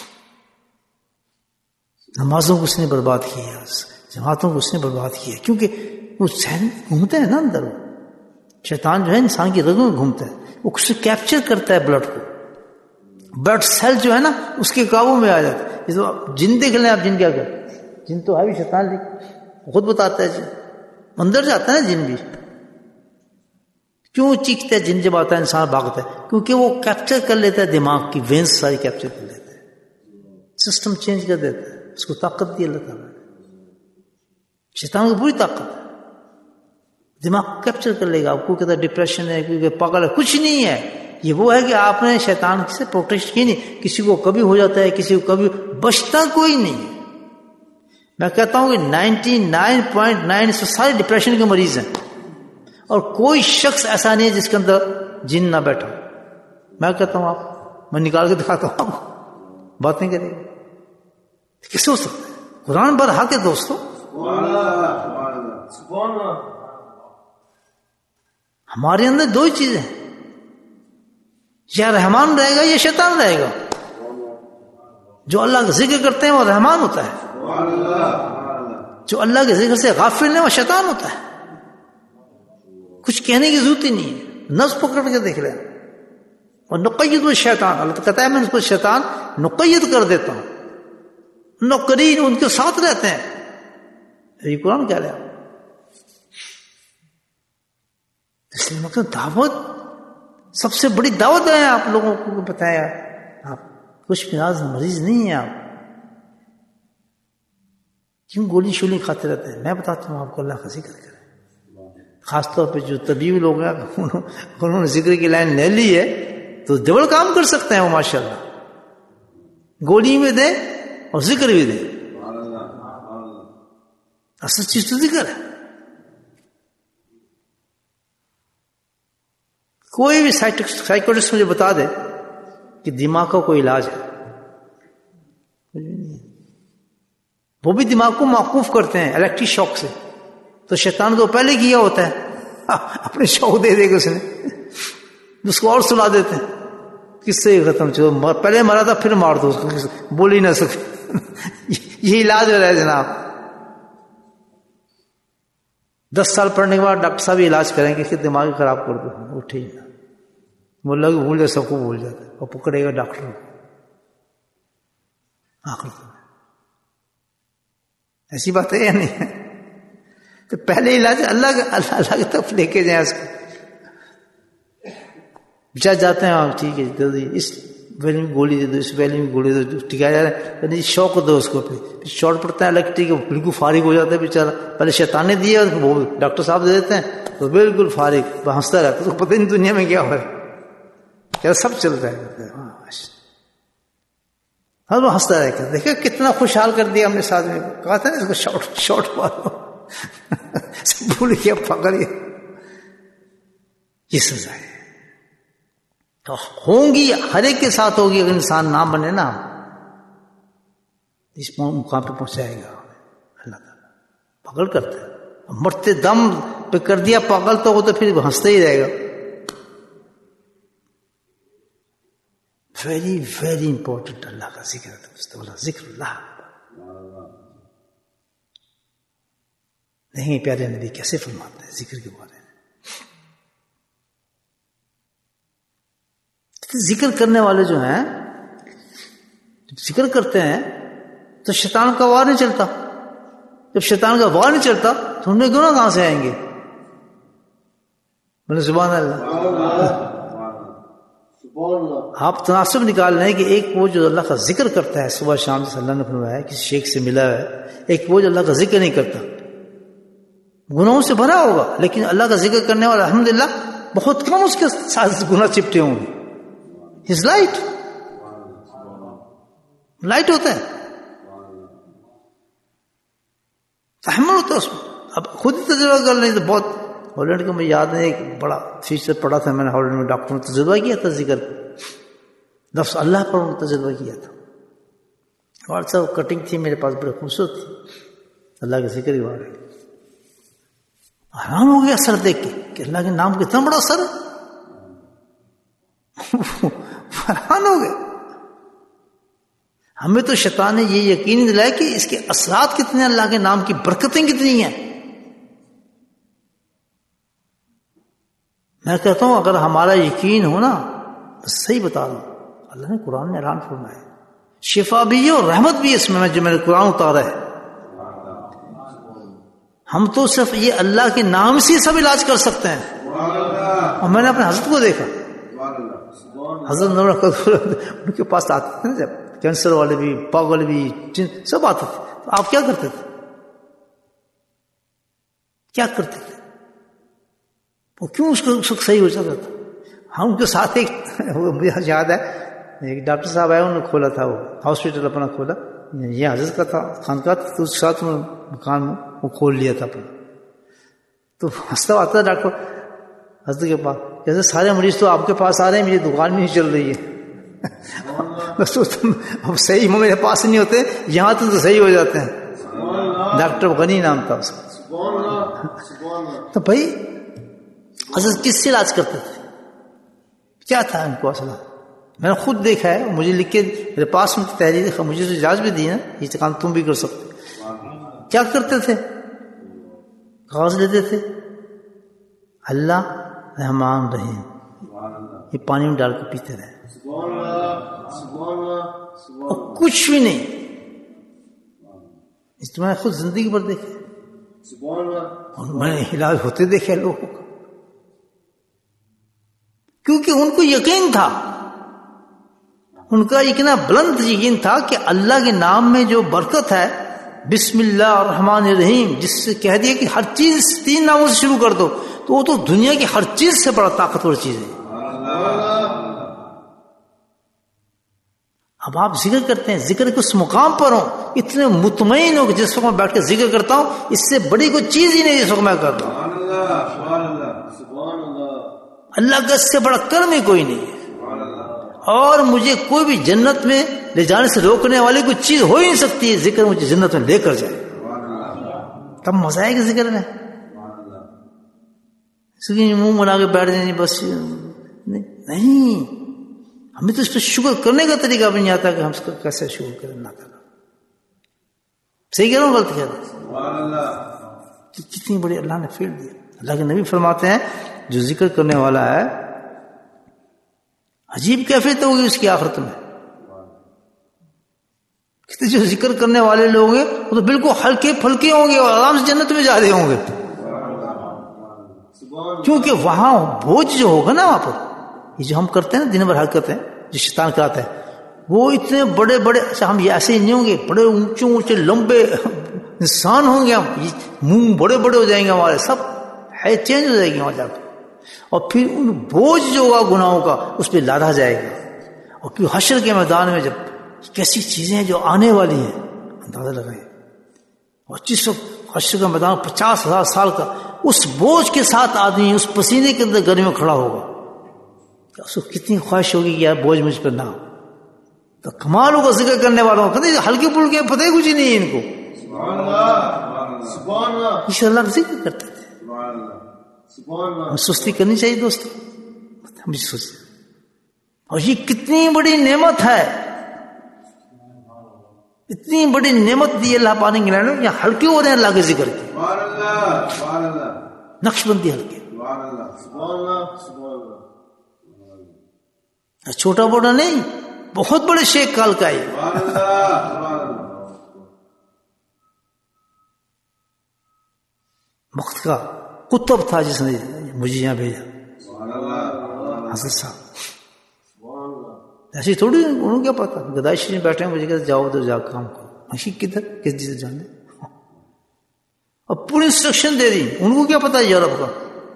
نمازوں کو اس نے برباد کیا، جماعتوں کو اس نے برباد کیا، کیونکہ وہ ذہن گھومتے ہیں نا اندر. وہ شیطان جو ہے انسان کی رگوں میں گھومتا ہے، وہ کچھ سے کیپچر کرتا ہے بلڈ کو. بلڈ سیل جو ہے نا اس کے قابو میں آ جاتا ہے. جن دیکھ لیں آپ، جن کیا کرتے، جن تو ہے بھی شیطان، خود بتاتا ہے جن اندر جاتا ہے نا. جن بھی کیوں چیختا ہے جن جب آتا ہے انسان بھاگتا ہے؟ کیونکہ وہ کیپچر کر لیتا ہے، دماغ کی وینس ساری کیپچر کر لیتا ہے، سسٹم چینج کر دیتا ہے. اس کو طاقت دی اللہ تعالیٰ نے. شیطان کو پوری طاقت ہے، دماغ کیپچر کر لے گا آپ کو. کہتا ہے ڈپریشن ہے، کیونکہ پاگل ہے. کچھ نہیں ہے. یہ وہ ہے کہ آپ نے شیطان سے پروٹیکٹ کی نہیں. کسی کو کبھی ہو جاتا ہے، کسی کو کبھی، بچتا کوئی نہیں. میں کہتا ہوں کہ نائنٹی نائن پوائنٹ نائن سے سارے ڈپریشن کے مریض ہیں، اور کوئی شخص ایسا نہیں ہے جس کے اندر جن نہ بیٹھا. میں کہتا ہوں آپ، میں نکال کے دکھاتا ہوں آپ کو، باتیں کریں گے. کس ہو سکتا ہے؟ قرآن پر حق ہے دوستو. ہمارے اندر دو ہی چیزیں ہیں، یا رحمان رہے گا یا شیطان رہے گا. جو اللہ کا ذکر کرتے ہیں وہ رحمان ہوتا ہے، جو اللہ کے ذکر سے غافل ہے وہ شیطان ہوتا ہے. کچھ کہنے کی ضرورت ہی نہیں ہے، نظم پکڑ کے دیکھ لیں. اور نقید الشیطان، اللہ تو کہتا ہے میں اس کو شیطان نقید کر دیتا ہوں. نوکرین ان کے ساتھ رہتے ہیں. یہ قرآن کہہ رہے ہیں. اس لیے مطلب دعوت سب سے بڑی دعوت ہے. آپ لوگوں کو بتایا، آپ کچھ مزاج مریض نہیں ہیں. آپ کیوں گولی شولی کھاتے رہتے ہیں؟ میں بتاتا ہوں آپ کو، اللہ کا ذکر کریں. خاص طور پہ جو طبیب لوگ ہیں، انہوں نے ذکر کی لائن لے لی ہے تو ڈبل کام کر سکتے ہیں وہ ماشاء اللہ. گولی بھی دیں اور ذکر بھی دیں. اصل چیز تو ذکر ہے. کوئی بھی سائیکوٹسٹ مجھے بتا دے کہ دماغ کا کوئی علاج ہے، وہ بھی دماغ کو موقوف کرتے ہیں الیکٹرک شوق سے. تو شیطان کو پہلے کیا ہوتا ہے، اپنے شوق دے دے گا اس نے، اس کو اور سلا دیتے ہیں. کس سے ختم چلو، پہلے مرا تھا پھر مار دو اس کو، بول ہی نہ سکے. یہ علاج ہو رہا ہے جناب. دس سال پڑھنے کے بعد ڈاکٹر صاحب علاج کریں گے کہ دماغ خراب کر دو، اٹھے ہی نہ. وہ لوگ بھول جائے، سب کو بھول جاتا ہے، اور پکڑے گا ڈاکٹر کو. آخر ایسی بات ہے یا نہیں ہے؟ تو پہلے علاج اللہ کا، اللہ اللہ کی طرف لے کے جائیں اس کو. بچا جاتے ہیں آپ، ٹھیک ہے جلدی اس ویلی میں گولی دے دو، اس ویلی میں گولی دے دو، ٹکایا جا رہا ہے. شوق دو اس کو، پھر شارٹ پڑتا ہے الیکٹرک، بالکل فارغ ہو جاتا ہے بیچارہ. پہلے شیطان نے دیا، وہ ڈاکٹر صاحب دے دیتے ہیں تو بالکل فارغ، ہنستا رہتا ہے. تو پتہ نہیں دنیا میں کیا ہو رہا ہے، کیا سب چل رہا ہے. ہاں وہ ہنستا رہتا ہے. دیکھیں کتنا خوشحال کر دیا ہم نے ساتھ میں. کہا تھا نا اس کو شارٹ شارٹ مارو، بھول گیا، پکڑ گیا. یہ سزا ہے. تو ہوں گی، ہر ایک کے ساتھ ہوگی. اگر انسان نہ بنے نا، اس مقام پہ پہنچائے گا اللہ تعالیٰ. پاگل کرتا ہے، مرتے دم پہ کر دیا پاگل تو وہ تو پھر ہنستا ہی رہے گا. ویری ویری امپورٹنٹ اللہ کا ذکر ہے. ذکر اللہ. نہیں پیارے نبی کیسے فرماتے ہیں ذکر کے بارے میں. ذکر کرنے والے جو ہیں، جب ذکر کرتے ہیں تو شیطان کا وار نہیں چلتا. جب شیطان کا وار نہیں چلتا تو انہیں گناہ کہاں سے آئیں گے؟ بولے سبحان اللہ. آپ تناسب نکال لیں کہ ایک وہ جو اللہ کا ذکر کرتا ہے صبح شام، جیسے اللہ نے فرمایا ہے کسی شیخ سے ملا ہے، ایک وہ جو اللہ کا ذکر نہیں کرتا. گناہوں سے بھرا ہوگا لیکن اللہ کا ذکر کرنے والا الحمدللہ بہت کم اس کے ساتھ گناہ چپٹے ہوں گے. ہز لائٹ لائٹ ہوتا ہے، تحمل ہوتا ہے اس میں. اب خود ہی تجربہ کر لیں تو بہت ہالینڈ کا مجھے یاد نہیں، ایک بڑا فیچر پڑھا تھا میں نے ہالینڈ میں، ڈاکٹر نے تجربہ کیا تھا ذکر، لفظ اللہ پر تجربہ کیا تھا، اور سب کٹنگ تھی میرے پاس بڑے خوبصورت تھی، اللہ کے ذکر ہی بارے حیران ہو گیا اثر دیکھ کے کہ اللہ کے نام کتنا بڑا اثر ہے، حیران ہو گیا۔ ہمیں تو شیطان نے یہ یقین دلایا کہ اس کے اثرات کتنے، اللہ کے نام کی برکتیں کتنی ہیں۔ میں کہتا ہوں اگر ہمارا یقین ہو نا، بس صحیح بتا دوں، اللہ نے قرآن میں اعلان فرمایا ہے شفا بھی ہے اور رحمت بھی ہے اس میں، جو میں نے قرآن اتارا ہے۔ ہم تو صرف یہ اللہ کے نام سے سب علاج کر سکتے ہیں، اور میں نے اپنے حضرت کو دیکھا، حضرت ان کے پاس آتے تھے نا جب کینسر والے بھی، پاگل بھی، سب آتے تھے، تو آپ کیا کرتے تھے؟ کیا کرتے تھے وہ؟ کیوں اس کو صحیح ہو جاتا تھا؟ ہم ان کے ساتھ ایک مجھے یاد ہے ایک ڈاکٹر صاحب آئے، انہوں نے کھولا تھا وہ ہاسپٹل اپنا کھولا، یہ حضرت کا تھا خانقاہ، تو اس کے ساتھ مکان وہ کھول لیا تھا اپنا، تو ہنستا آتا تھا ڈاکٹر حضرت کے پاس، جیسے سارے مریض تو آپ کے پاس آ رہے ہیں، میری دکان میں نہیں چل رہی ہے، اب صحیح میرے پاس نہیں ہوتے، یہاں تو صحیح ہو جاتے ہیں۔ ڈاکٹر غنی نام تھا اس کا۔ تو بھائی حضرت کس سے علاج کرتے تھے؟ کیا تھا ان کو اصل؟ میں نے خود دیکھا ہے، مجھے لکھ کے میرے پاس میں تحریر، مجھے تو اجازت بھی دی نا، یہ کام تم بھی کر سکتے۔ کیا کرتے تھے؟ کاغذ لیتے تھے، اللہ رحمان رحیم، یہ پانی میں ڈال کے پیتے رہے، اور کچھ بھی نہیں۔ اس میں نے خود زندگی پر دیکھے، اور میں نے علاج ہوتے دیکھے لوگوں کو، کیونکہ ان کو یقین تھا، ان کا اتنا بلند یقین تھا کہ اللہ کے نام میں جو برکت ہے، بسم اللہ الرحمن الرحیم، جس سے کہہ دیا کہ ہر چیز تین ناموں سے شروع کر دو، تو وہ تو دنیا کی ہر چیز سے بڑا طاقتور چیز ہے۔ اب آپ ذکر کرتے ہیں، ذکر کے اس مقام پر ہوں، اتنے مطمئن ہو کہ جس وقت میں بیٹھ کے ذکر کرتا ہوں، اس سے بڑی کوئی چیز ہی نہیں جس وقت میں کرتا ہوں، اللہ کا اس سے بڑا کرم ہی کوئی نہیں ہے، اور مجھے کوئی بھی جنت میں لے جانے سے روکنے والی کوئی چیز ہو ہی نہیں سکتی ہے، ذکر مجھے جنت میں لے کر جائے، تب مزہ آئے گا ذکر میں۔ منہ بنا کے بیٹھ جائیں بس، نہیں، ہمیں تو اس پہ شکر کرنے کا طریقہ بھی نہیں آتا کہ ہم اس کو کیسے شکر کریں، نہ کریں۔ صحیح کہہ رہا ہوں غلط کہہ رہا ہوں؟ کتنی بڑی اللہ نے فیل دیا۔ اللہ کے نبی فرماتے ہیں جو ذکر کرنے والا ہے، عجیب کیفیت ہوگی اس کی آخرت میں، کتنے جو ذکر کرنے والے لوگ ہیں وہ تو بالکل ہلکے پھلکے ہوں گے اور آرام سے جنت میں جا رہے ہوں گے، کیونکہ وہاں بوجھ جو ہوگا نا، وہاں پر یہ جو ہم کرتے ہیں نا دن بھر حرکت ہے، جو شیطان کراتا ہے، وہ اتنے بڑے بڑے، اچھا ہم یہ ایسے ہی نہیں ہوں گے، بڑے اونچے اونچے لمبے انسان ہوں گے، ہم منہ بڑے بڑے ہو جائیں گے، ہمارے سب ہے چینج ہو جائے گی وہاں جا کے، اور پھر ان بوجھ جو ہوگا گناہوں کا اس پہ لادا جائے گا، اور پھر حشر کے میدان میں جب کیسی چیزیں ہیں جو آنے والی ہیں اندازہ لگائیں، اور جس وقت حشر کا میدان پچاس ہزار سال کا، اس بوجھ کے ساتھ آدمی اس پسینے کے اندر گرمی میں کھڑا ہوگا، اس کو کتنی خواہش ہوگی کہ یار بوجھ مجھ پر نہ ہو۔ تو کمال ہوگا ذکر کرنے والوں کو، ہلکے پھلکے پتہ ہی کچھ نہیں ہے ان کو، اس اللہ کا ذکر کرتے تھے۔ ہم سستی کرنی چاہیے دوست، ہم سستی، اور یہ کتنی بڑی نعمت ہے، اتنی بڑی نعمت دی اللہ پانے کے لیے، یہاں ہلکے ہو رہے ہیں اللہ کے ذکر کے، نقش بندی ہلکے، چھوٹا بڑا نہیں، بہت بڑے شیخ کال کا ہے، وقت کا کتب تھا جس نے مجھے یہاں بھیجا، حضرت صاحب ایسی تھوڑی، انہوں نے کیا پتا، گدائش میں بیٹھے ہیں، مجھے کہتے جاؤ ادھر جا کام کرو، مشی کدھر کس چیز جانے، اور پوری انسٹرکشن دے دی، ان کو کیا پتا یورپ کا۔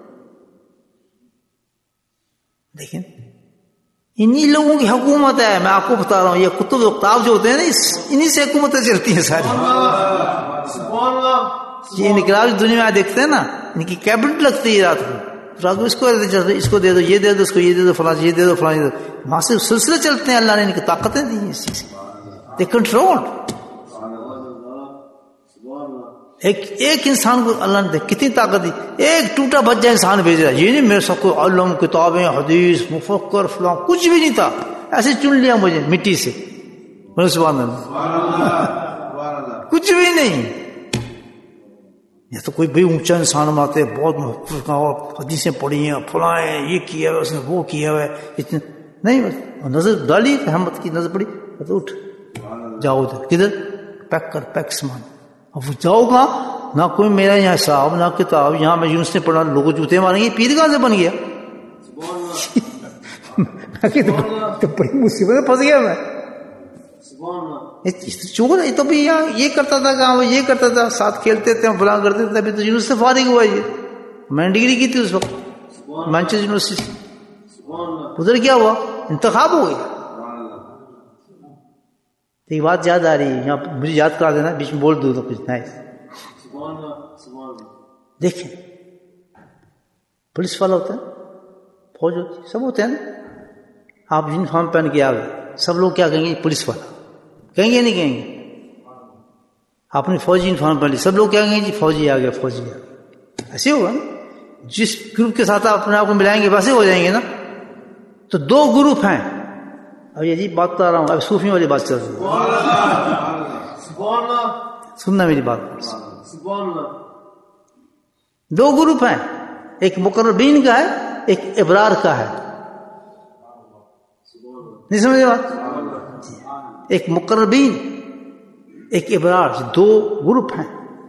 لیکن انہی لوگوں کی حکومت ہے، میں آپ کو بتا رہا ہوں، یہ کتب اقتاب جو ہوتے ہیں نا، انہی سے حکومتیں چلتی ہیں ساری، یہ انقلاب دنیا میں آج دیکھتے ہیں نا، ان کی کیبنٹ لگتی ہے رات کو، رات کو اس کو اس کو دے دو، یہ دے دو، اس کو یہ دے دو، فلاں یہ دے دو، فلاں یہ دے دو، وہاں سے سلسلے چلتے ہیں. اللہ نے ان کی طاقتیں دی ہیں اس چیز کی. They control. ایک ایک انسان کو اللہ نے کتنی طاقت دی، ایک ٹوٹا بچہ انسان بھیج رہا ہے. یہ نہیں میرے سب کو علم، کتابیں، حدیث، مفکر، فلاں کچھ بھی نہیں تھا، ایسے چن لیا مجھے مٹی سے. سبحان اللہ. کچھ بھی نہیں. یا تو کوئی بھی اونچا انسان ماتے بہت محفوظ اور حدیثیں پڑھی ہیں، فلاں یہ کیا ہے، اس نے وہ کیا ہے، اتنے نہیں. بس نظر ڈالی، احمد کی نظر پڑی، تو اٹھ جاؤ ادھر. کدھر؟ پیک کر، پیک سامان. اب جاؤ گا نہ کوئی میرا یہاں حساب، نہ کتاب. یہاں میں یونیورسٹی پڑھا، لوگ جوتے ماریں گے، پیر کہاں سے بن گیا؟ بڑی مصیبت میں پھنس گیا میں. چور ہے تو بھی یہاں یہ کرتا تھا، کہاں یہ کرتا تھا، ساتھ کھیلتے تھے، فلاں کرتے تھے. ابھی تو یونیورسٹی سے فارغ ہوا. یہ میں نے ڈگری کی تھی اس وقت مانچسٹر یونیورسٹی سے. ادھر کیا ہوا؟ انتخاب ہو گیا. تو یہ بات یاد آ رہی ہے، یہاں مجھے یاد کرا دینا، بیچ میں بول دوں تو کچھ نہیں. دیکھیں پولیس والا ہوتا ہے، فوج ہوتی ہے، سب ہوتے ہیں نا. آپ یونیفارم پہن کے آ گئے، سب لوگ کیا کہیں گے؟ پولیس والا کہیں گے، نہیں کہیں گے؟ آپ نے فوجی یونیفارم پہن لی، سب لوگ کیا کہیں گے؟ جی فوجی آ گیا، فوجی آ گیا. ایسے ہوگا نا. جس گروپ کے ساتھ آپ اپنے آپ کو ملائیں گے ویسے ہو جائیں گے نا. تو دو گروپ ہیں. اب یہ جی بات بتا رہا ہوں، اب صوفیوں والی بات چل رہی ہے، سننا میری بات. دو گروپ ہیں، ایک مقربین کا ہے، ایک ابرار کا ہے. نہیں سمجھے بات؟ ایک مقربین، ایک ابرار، دو گروپ ہیں.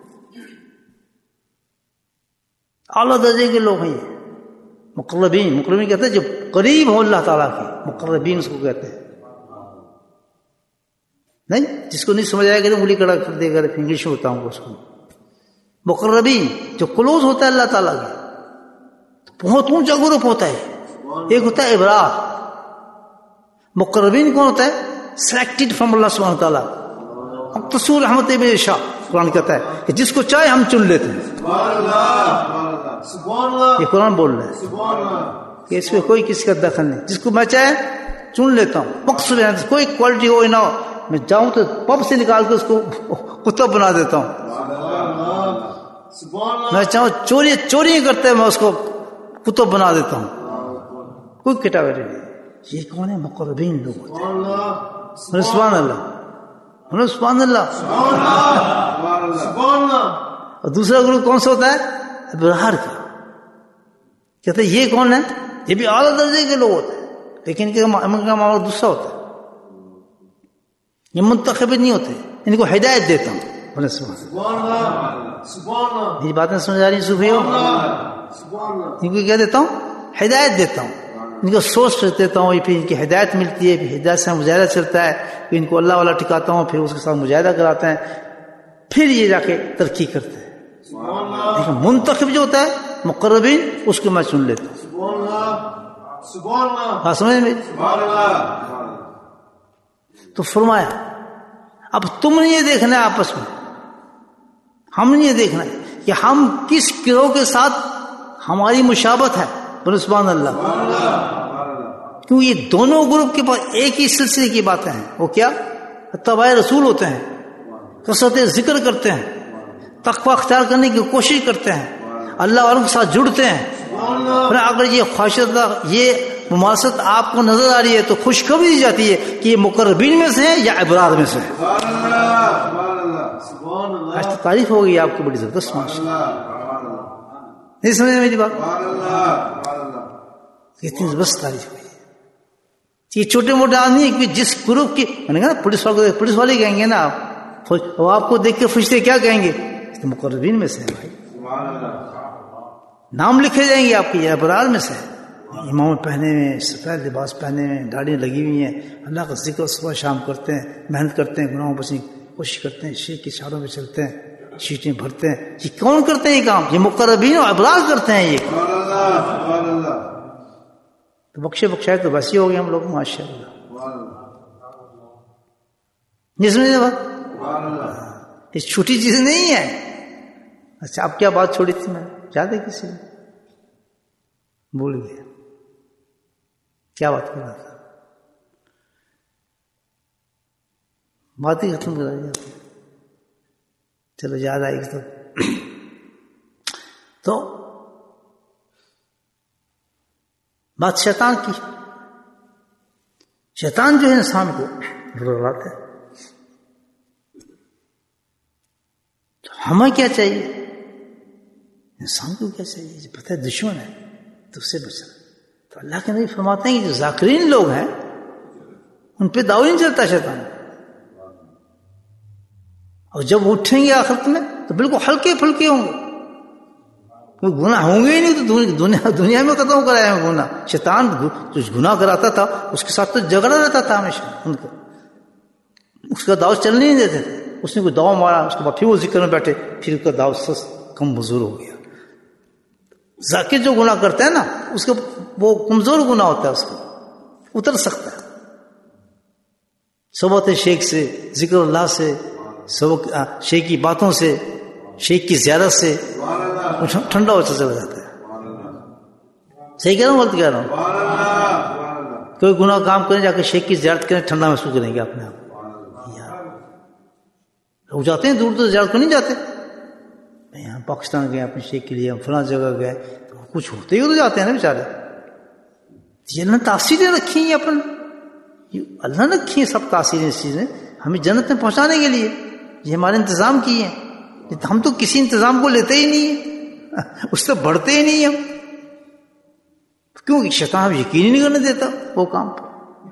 اعلیٰ درجے کے لوگ ہیں یہ مقربین. مقربین کہتے ہیں جو قریب ہو اللہ تعالیٰ کے، مقربین اس کو کہتے ہیں. نہیں جس کو نہیں سمجھ آئے گا تو انگلی کڑا کر دے گا. انگلش میں بتاؤں گا اس کو. مقربین جو کلوز ہوتا ہے اللہ تعالیٰ کے، بہت اونچا گروپ ہوتا ہے. ایک ہوتا ہے ابرار. مقربین کون ہوتا ہے؟ سلیکٹڈ فرام اللہ سبحانہ تعالیٰ. مختصور رحمت بے شاء. قرآن کہتا ہے کہ جس کو چاہے ہم چن لیتے ہیں. یہ قرآن بول رہا ہے کہ اس میں کوئی کسی کا دخل نہیں. جس کو میں چاہے چن لیتا ہوں. مقصود کوئی کوالٹی ہو نہ ہو، میں جاؤں تو پب سے نکال کے اس کو کتب بنا دیتا ہوں. میں چاہوں چوری چوری کرتے میں اس کو کتب بنا دیتا ہوں. کوئی کیٹاگری نہیں. یہ کون ہے؟ مقربین لوگ ہوتے ہیں. سبحان اللہ، سبحان اللہ. اور دوسرا گروپ کون سا ہوتا ہے؟ ابرار کا. کہتے ہیں یہ کون ہے؟ یہ بھی اعلیٰ درجے کے لوگ ہوتے ہیں، لیکن ان کا معاملہ دوسرا ہوتا ہے. یہ منتخب نہیں ہوتے، ان کو ہدایت دیتا ہوں. یہ باتیں سمجھ آ رہی ہیں صوفیوں؟ ان کو کیا دیتا ہوں؟ ہدایت دیتا ہوں. ان کو سوچ دیتا ہوں، پھر ان کی ہدایت ملتی ہے، پھر ہدایت سے مجاہدہ چلتا ہے، پھر ان کو اللہ والا ٹھکاتا ہوں، پھر اس کے ساتھ مجاہدہ کراتے ہیں، پھر یہ جا کے ترقی کرتے ہیں. لیکن منتخب جو ہوتا ہے مقربین، اس کو میں چن لیتا ہوں. بات سمجھ میں؟ تو فرمایا اب تم نے یہ دیکھنا ہے آپس میں، ہم نے یہ دیکھنا ہے کہ ہم کس گروہ کے ساتھ ہماری مشابہت ہے. بولو سبحان اللہ. کیوں یہ دونوں گروپ کے پاس ایک ہی سلسلے کی باتیں ہیں. وہ کیا؟ اتباع رسول ہوتے ہیں، کثرت ذکر کرتے ہیں، تقوی اختیار کرنے کی کوشش کرتے ہیں، اللہ والوں کے ساتھ جڑتے ہیں. پھر اگر یہ خواہشات، یہ مماثلت آپ کو نظر آ رہی ہے تو خوشخبری دی جاتی ہے کہ یہ مقربین میں سے ہیں یا ابرار میں سے ہیں. آج تو تعریف ہو گئی آپ کو بڑی زبردست. نہیں سمجھے میری بات؟ اتنی زبردست تعریف ہوئی. یہ چھوٹے موٹے آدمی کہ جس گروپ کی، میں نے کہا نا پولیس والے پولیس والے کہیں گے نا، آپ وہ آپ کو دیکھ کے فرشتے کیا کہیں گے؟ تو مقربین میں سے ہیں بھائی. نام لکھے جائیں گے آپ کے، یہ ابرار میں سے ہیں. امام پہنے ہوئے، سفید لباس پہنے ہوئے، داڑھی لگی ہوئی ہیں، اللہ کا ذکر صبح شام کرتے ہیں، محنت کرتے ہیں، گناہوں بچنے کی کوشش کرتے ہیں، شیخ کے اشاروں میں چلتے ہیں، شیٹیں بھرتے ہیں. یہ کون کرتے ہیں یہ کام؟ یہ مقربین اور ابرار کرتے ہیں یہ. تو بخشے بخشائے تو ویسے ہو گئے ہم لوگ ماشاء اللہ. جس میں بات یہ چھوٹی چیز نہیں ہے. اچھا اب کیا بات چھوڑی تھی میں یاد ہے کسی نے؟ بھول گیا کیا بات کر رہا تھا. بات ہی ختم کرا دیا. چلو یاد آئے گی تو تو بات شیطان کی. شیطان جو ہے انسان کو ڈراتا ہے. تو ہمیں کیا چاہیے؟ انسان کو کیا چاہیے؟ جو پتہ ہے دشمن ہے تو اس سے بچنا. تو اللہ کے نبی فرماتے ہیں کہ جو ذاکرین لوگ ہیں ان پہ داؤ نہیں چلتا شیطان. اور جب اٹھیں گے آخرت میں تو بالکل ہلکے پھلکے ہوں گے. کوئی گناہ ہوں گے ہی نہیں تو دنیا دنیا میں ختم کرایا ہے گناہ. شیطان جو گناہ کراتا تھا اس کے ساتھ تو جھگڑا رہتا تھا ہمیشہ ان کو. اس کا داؤ چلنے نہیں دیتے تھے. اس نے کوئی داؤ مارا اس کے بعد پھر وہ ذکر میں بیٹھے پھر اس کا داؤ سس کم مزور ہو گیا. ذاکر جو گناہ کرتا ہے نا اس کا وہ کمزور گناہ ہوتا ہے اس کا اتر سکتا ہے. صحبت شیخ سے ذکر اللہ سے سبق شیخ کی باتوں سے شیخ کی زیارت سے ٹھنڈا ہو چلا جاتا ہے. صحیح کہہ رہا ہوں غلط کہہ رہا ہوں؟ کوئی گناہ کام کریں جا کے شیخ کی زیارت کریں ٹھنڈا محسوس کریں گے اپنے آپ. لوگ جاتے ہیں دور دور زیارت کو نہیں جاتے. یہاں پاکستان گئے اپنے شیخ کے لیے ہم فلاں جگہ گئے تو کچھ ہوتے ہی تو جاتے ہیں نا بیچارے. اللہ نے تاثیریں رکھی ہیں اپن اللہ نے رکھی ہیں سب تاثیریں اس چیزیں ہمیں جنت میں پہنچانے کے لیے. یہ ہمارے انتظام کیے ہیں. ہم تو کسی انتظام کو لیتے ہی نہیں ہیں اس سے بڑھتے ہی نہیں ہم. کیونکہ شیطان ہم یقین ہی نہیں کرنے دیتا وہ کام پر.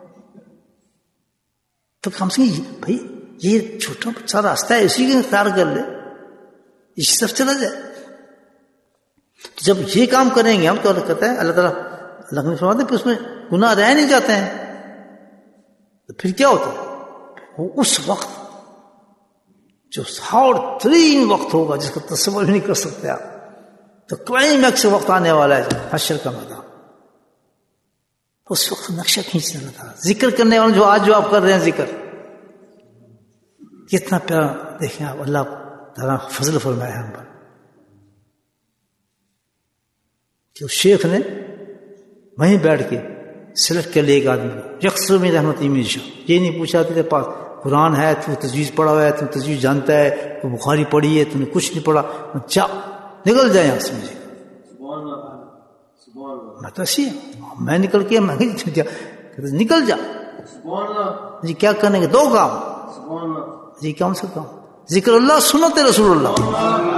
تو کم سے کم بھائی یہ چھوٹا سا راستہ ہے اسی کا اختیار کر لے اس طرف چلا جائے. جب یہ کام کریں گے ہم تو اللہ کہتا ہے اللہ تعالیٰ اللہ نے فرماتے ہیں کہ اس میں گناہ رہ نہیں جاتے ہیں. تو پھر کیا ہوتا ہے؟ اس وقت جو ہارڈ ترین وقت ہوگا جس کا تصور بھی نہیں کر سکتے آپ. تو کلائمیکس وقت آنے والا ہے حشر کا میدان. اس وقت نقشہ کھینچنے لگا ذکر کرنے والے جو آج جو آپ کر رہے ہیں ذکر کتنا پیارا دیکھیں آپ. اللہ تعالیٰ فضل فرمایا ہم پر کہ شیخ نے وہیں بیٹھ کے سلیکٹ کر لیا ایک آدمی کو یکسر میں رحمت امیشا. یہ نہیں پوچھا تیرے پاس قرآن ہے تو تجویز پڑھا ہوا ہے تو تجویز جانتا ہے تو بخاری پڑھی ہے تو نے کچھ نہیں پڑھا جا نکل جائے یہاں سے. مجھے میں تو ایسی میں نکل کے میں نکل جا جی کیا کرنے کے دو کام جی کون سا کام ذکر اللہ سنت رسول اللہ.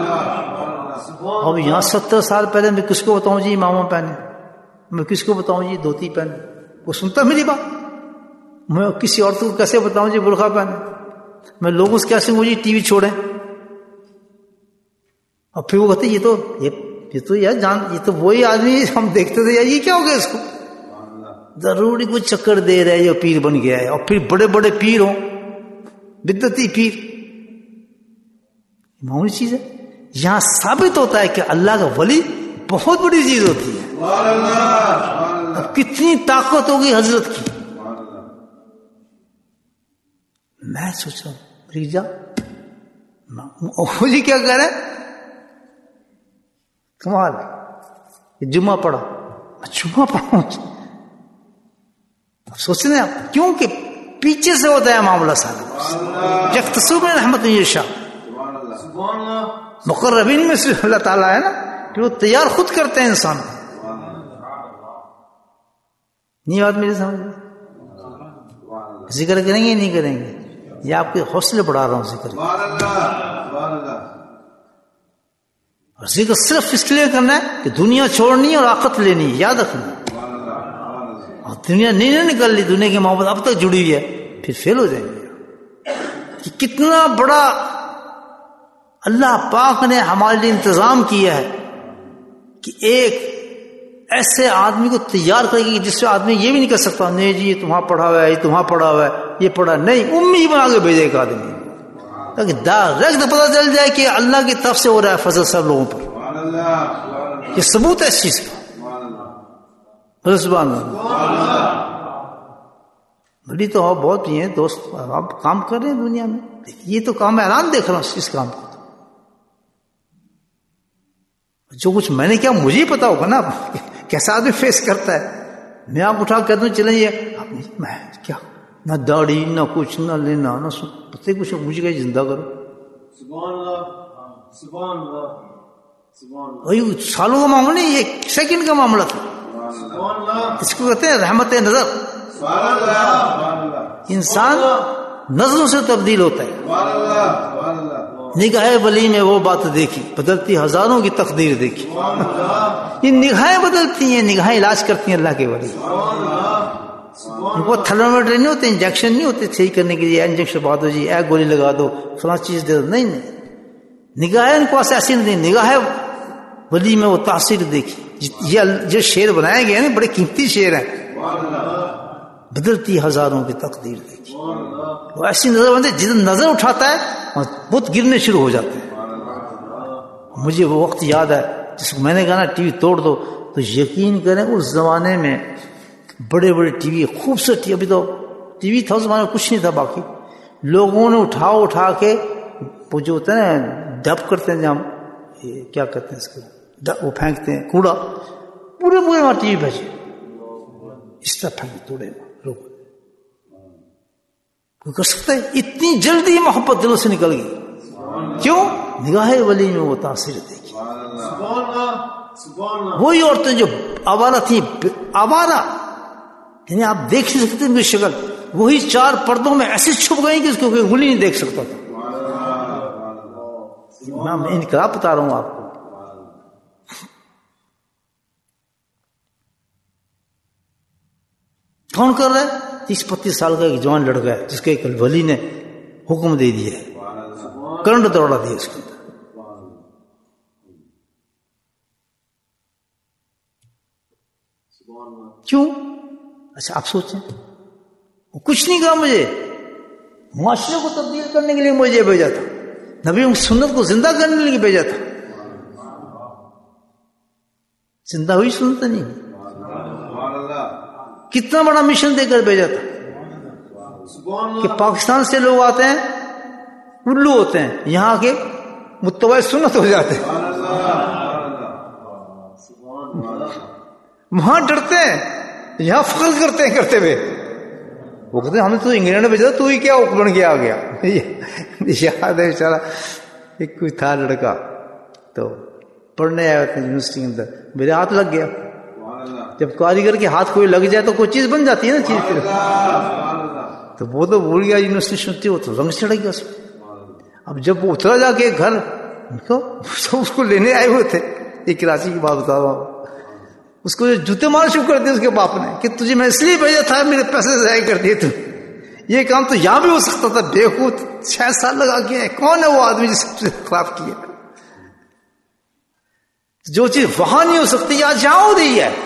اب یہاں ستر سال پہلے میں کس کو بتاؤں جی امامہ پہنے میں کس کو بتاؤں جی دھوتی پہنے وہ سنتا میری بات. میں کسی عورت کو کیسے بتاؤں جی برقع پہنے. میں لوگوں سے کیسے مجھے ٹی وی چھوڑیں اور پھر وہ کہتے یہ تو یہ تو یار جان یہ تو وہی آدمی ہم دیکھتے تھے یار یہ کیا ہو گیا اس کو ضروری کوئی چکر دے رہا ہے یہ پیر بن گیا ہے. اور پھر بڑے بڑے پیر ہوں بدعتی پیر معمولی چیز ہے. یہاں ثابت ہوتا ہے کہ اللہ کا ولی بہت بڑی چیز ہوتی ہے. اب کتنی طاقت ہوگی حضرت کی. میں سوچ رہا ہوں جا جی کیا کہہ رہے کمال جمعہ پڑھا جمعہ پڑھا سوچ رہے ہیں کیونکہ پیچھے سے ہوتا ہے معاملہ سارا. یختصر میں رحمت شاہ مقربین میں سے اللہ تعالیٰ ہے نا کہ وہ تیار خود کرتے ہیں انسان کو. نہیں بات میری سمجھ ذکر کریں گے نہیں کریں گے یہ آپ کے حوصلے بڑھا رہا ہوں ذکر. اور ذکر صرف اس لیے کرنا ہے کہ دنیا چھوڑنی اور آخرت لینی یاد رکھنا. اور دنیا نہیں نہ نکل لی دنیا کی محبت اب تک جڑی ہوئی ہے پھر فیل ہو جائیں گے. کہ کتنا بڑا اللہ پاک نے ہمارے لیے انتظام کیا ہے کہ ایک ایسے آدمی کو تیار کرے گی جس سے آدمی یہ بھی نہیں کر سکتا نہیں جی یہ تمہاں پڑھا ہوا ہے یہ تمہاں پڑھا ہوا ہے یہ پڑھا نہیں امی ہی بنا کے بھیجے ایک آدمی تاکہ ڈائریکٹ پتہ چل جائے کہ اللہ کی طرف سے ہو رہا ہے فضل سب لوگوں پر. یہ ثبوت ہے اس چیز کا. سبحان اللہ. بڑی تو بہت ہی ہیں دوست آپ کام کر رہے ہیں دنیا میں یہ تو کام اعلان دیکھ رہا ہوں اس کام کو. جو کچھ میں نے کیا مجھے ہی پتا ہوگا نا کیسا آدمی فیس کرتا ہے. میں آپ اٹھا کہتا ہوں چلیں یہ میں کیا نہ داڑھی نہ کچھ نہ لینا نہ پتہ کچھ مجھے کہ زندہ کرو. سبحان اللہ سبحان اللہ سبحان اللہ. وہی سالوں کا معاملہ نہیں، یہ سیکنڈ کا معاملہ تھا. سبحان اللہ. اس کو کہتے ہیں رحمت نظر. سبحان اللہ سبحان اللہ. انسان نظروں سے تبدیل ہوتا ہے. سبحان اللہ سبحان اللہ. نگاہ ولی میں وہ بات دیکھی، بدلتی ہزاروں کی تقدیر دیکھی. سبحان اللہ یہ نگاہیں بدلتی ہیں، نگاہیں علاج کرتی ہیں اللہ کے ولی. سبحان اللہ سبحان وہ تھرمومیٹر نہیں ہوتے، انجیکشن نہیں ہوتے صحیح کرنے کے لیے، انجیکشن بات ہو جی اے گولی لگا دو فلاں چیز دے دو. نہیں نہیں، نگاہیں ان کو ایسی نہیں، نگاہ ولی میں وہ تاثیر دیکھی. یہ جو شعر بنائے گئے ہیں بڑے قیمتی شعر ہیں. بدلتی ہزاروں کی تقدیر دیکھی. وہ ایسی نظر بندے جدھر نظر اٹھاتا ہے بت گرنے شروع ہو جاتے ہیں. مجھے وہ وقت یاد ہے جس کو میں نے کہا نا ٹی وی توڑ دو، تو یقین کریں اس زمانے میں بڑے بڑے ٹی وی خوبصورت ٹی، ابھی تو ٹی وی تھا اس زمانے میں کچھ نہیں تھا، باقی لوگوں نے اٹھا اٹھا کے وہ جو ہوتا ہے نا ڈب کرتے ہیں جہاں کیا کہتے ہیں اس کو وہ پھینکتے ہیں کوڑا، پورے پورے وہاں ٹی وی بھیجے اس طرح پھینک توڑے لوگ. کوئی کر سکتا ہے؟ اتنی جلدی محبت دلوں سے نکل گئی. کیوں؟ نگاہ ولی میں وہ تاثیر دیکھی. سبحان اللہ سبحان اللہ. وہی عورتیں جو آوارہ تھیں، آوارہ یعنی آپ دیکھ نہیں سکتے ان کی شکل، وہی چار پردوں میں ایسے چھپ گئی کہ اس کو کوئی انگلی نہیں دیکھ سکتا تھا. میں انقلاب بتا رہا ہوں آپ کو. کون کر رہا ہے؟ تیس پتیس سال کا ایک جوان لڑکا ہے جس کے ایک ولی نے حکم دے دیا ہے، کرنٹ دوڑا دیا اس کے اندر. کیوں؟ اچھا آپ سوچیں، وہ کچھ نہیں کہا، مجھے معاشرے کو تبدیل کرنے کے لیے مجھے بھیجا تھا، نبی سنت کو زندہ کرنے کے لیے بھیجا تھا. زندہ ہوئی سنت نہیں، کتنا بڑا مشن دے کر بھیجا تھا کہ پاکستان سے لوگ آتے ہیں الو ہوتے ہیں، یہاں کے متبع سنت ہو جاتے ہیں، وہاں ڈرتے ہیں، یہاں فخر کرتے ہیں کرتے ہوئے. وہ کہتے ہیں ہم نے تو انگلینڈ بھیجا، تو ہی کیا بن کے آ گیا. یاد ہے بیچارہ ایک کوئی تھا لڑکا، تو پڑھنے آئے ہوتے یونیورسٹی کے اندر، میرے ہاتھ لگ گیا. جب کاریگر کے ہاتھ کوئی لگ جائے تو کوئی چیز بن جاتی ہے نا چیز پھر. تو وہ تو بھول گیا یونیورسٹی شنتی، وہ تو رنگ چڑھ گیا اس کو. اب جب وہ اترا جا کے گھر اس کو لینے آئے ہوئے تھے، ایک کراچی کی بات بتا رہا ہوں، اس کو جوتے مار شروع کر دیے اس کے باپ نے کہ تجھے میں اس لیے بھیجا تھا، میرے پیسے ضائع کر دیے تو. یہ کام تو یہاں بھی ہو سکتا تھا، بےخود چھ سال لگا کے. کون ہے وہ آدمی جس نے خراب کیا؟ جو چیز وہاں نہیں ہو سکتی آج یہاں ہو رہی ہے.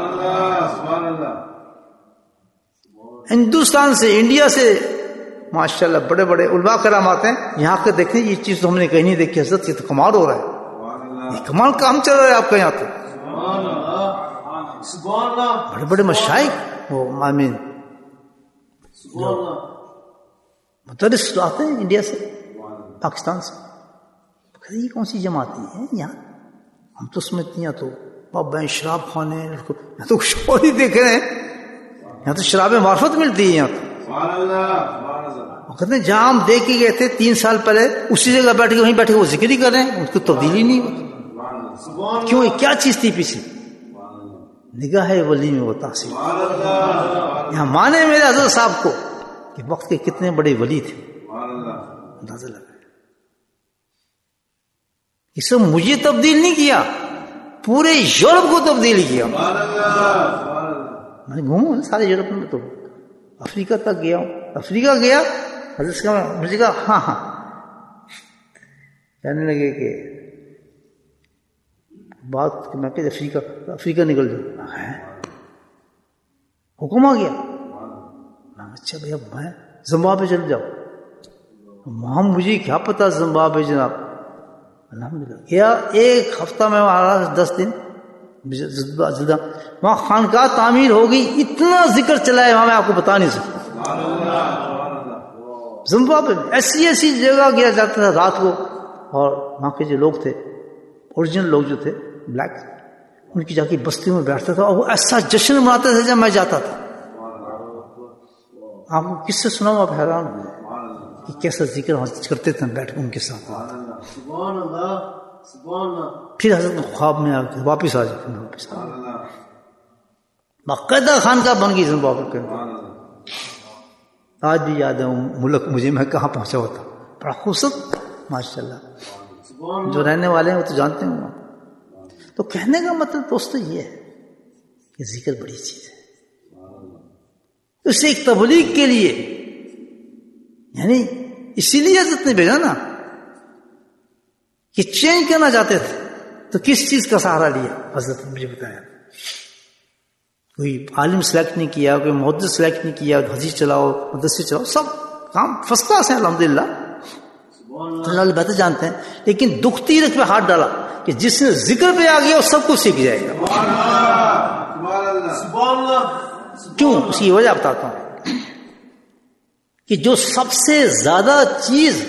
ہندوستان سے، انڈیا سے ماشاءاللہ بڑے بڑے علماء کرام آتے ہیں یہاں کے، دیکھیں یہ چیز تو ہم نے کہیں نہیں دیکھی حضرت، یہ تو کمال ہو رہا ہے، یہ کمال کام چل رہا ہے آپ کا یہاں. تو بڑے بڑے مشائخ وہ آمین مدرس آتے ہیں انڈیا سے، پاکستان سے. یہ کون سی جماعتیں ہیں یہاں؟ ہم تو سمجھتے ہیں تو بابا شراب خانے، یہاں تو کچھ اور ہی دیکھ رہے ہیں، یہاں تو شراب معرفت ملتی ہے. یہاں تو کہتے ہیں جہاں ہم دیکھ کے گئے تھے تین سال پہلے اسی جگہ بیٹھ کے وہیں بیٹھے وہ ذکر ہی کر رہے ہیں، اس کو تبدیلی نہیں ہوتی. کیوں؟ کیا چیز تھی پیچھے؟ نگاہ ولی میں وہ تاثیر. یہاں مانے میرے حضرت صاحب کو کہ وقت کے کتنے بڑے ولی تھے، اندازہ لگا. اس نے مجھے تبدیل نہیں کیا، پورے یورپ کو تبدیل کیا. میں گھوموں سارے یورپ میں، تو افریقہ تک گیا ہوں. افریقہ گیا، حضرت کا مجھے کہا ہاں ہاں، کہنے لگے کہ بات میں کہ افریقہ افریقہ نکل جاؤ. حکم آ گیا. اچھا بھیا میں زمبابوے چل جاؤ. وہاں مجھے کیا پتا زمبابوے جناب. الحمدللہ گیا، ایک ہفتہ میں وہاں رہا، دس دن جدہ. وہاں خانقاہ تعمیر ہو گئی، اتنا ذکر چلا ہے وہاں میں آپ کو بتا نہیں سکتا. زمبابوے میں ایسی ایسی جگہ گیا جاتا تھا رات کو، اور وہاں کے جو لوگ تھے اوریجنل لوگ جو تھے بلیک, ان کی جا کے بستی میں بیٹھتا تھا اور وہ ایسا جشن مناتے تھے جب میں جاتا تھا. آپ کو کس سے سنا ہوں آپ حیران ہوئے کہ کیسا ذکر کرتے تھے بیٹھ کے ان کے ساتھ. پھر حضرت خواب میں آ کے واپس آ جاتے ہیں, واپس باقاعدہ خانقاہ بن گئی زن بابر کے. آج بھی یاد ہے ملک مجھے میں کہاں پہنچا ہوتا, بڑا خوبصورت ماشاء اللہ. جو رہنے والے ہیں وہ تو جانتے ہیں. تو کہنے کا مطلب دوستو یہ ہے کہ ذکر بڑی چیز ہے. اسے ایک تبلیغ کے لیے, یعنی اسی لیے حضرت نے بھیجا نا کہ چینج کرنا چاہتے تھے. تو کس چیز کا سہارا لیا حضرت نے مجھے بتایا. کوئی عالم سلیکٹ نہیں کیا, کوئی محدث سلیکٹ نہیں کیا, حدیث چلاؤ مدرسے چلاؤ, سب کام فرسٹ کلاس ہے الحمدللہ, اللہ بہتر جانتے ہیں. لیکن دکھتی رکھ پہ ہاتھ ڈالا کہ جس نے ذکر پہ آ گیا وہ سب کچھ سیکھ جائے گا. کیوں؟ اس کی وجہ بتاتا ہوں کہ جو سب سے زیادہ چیز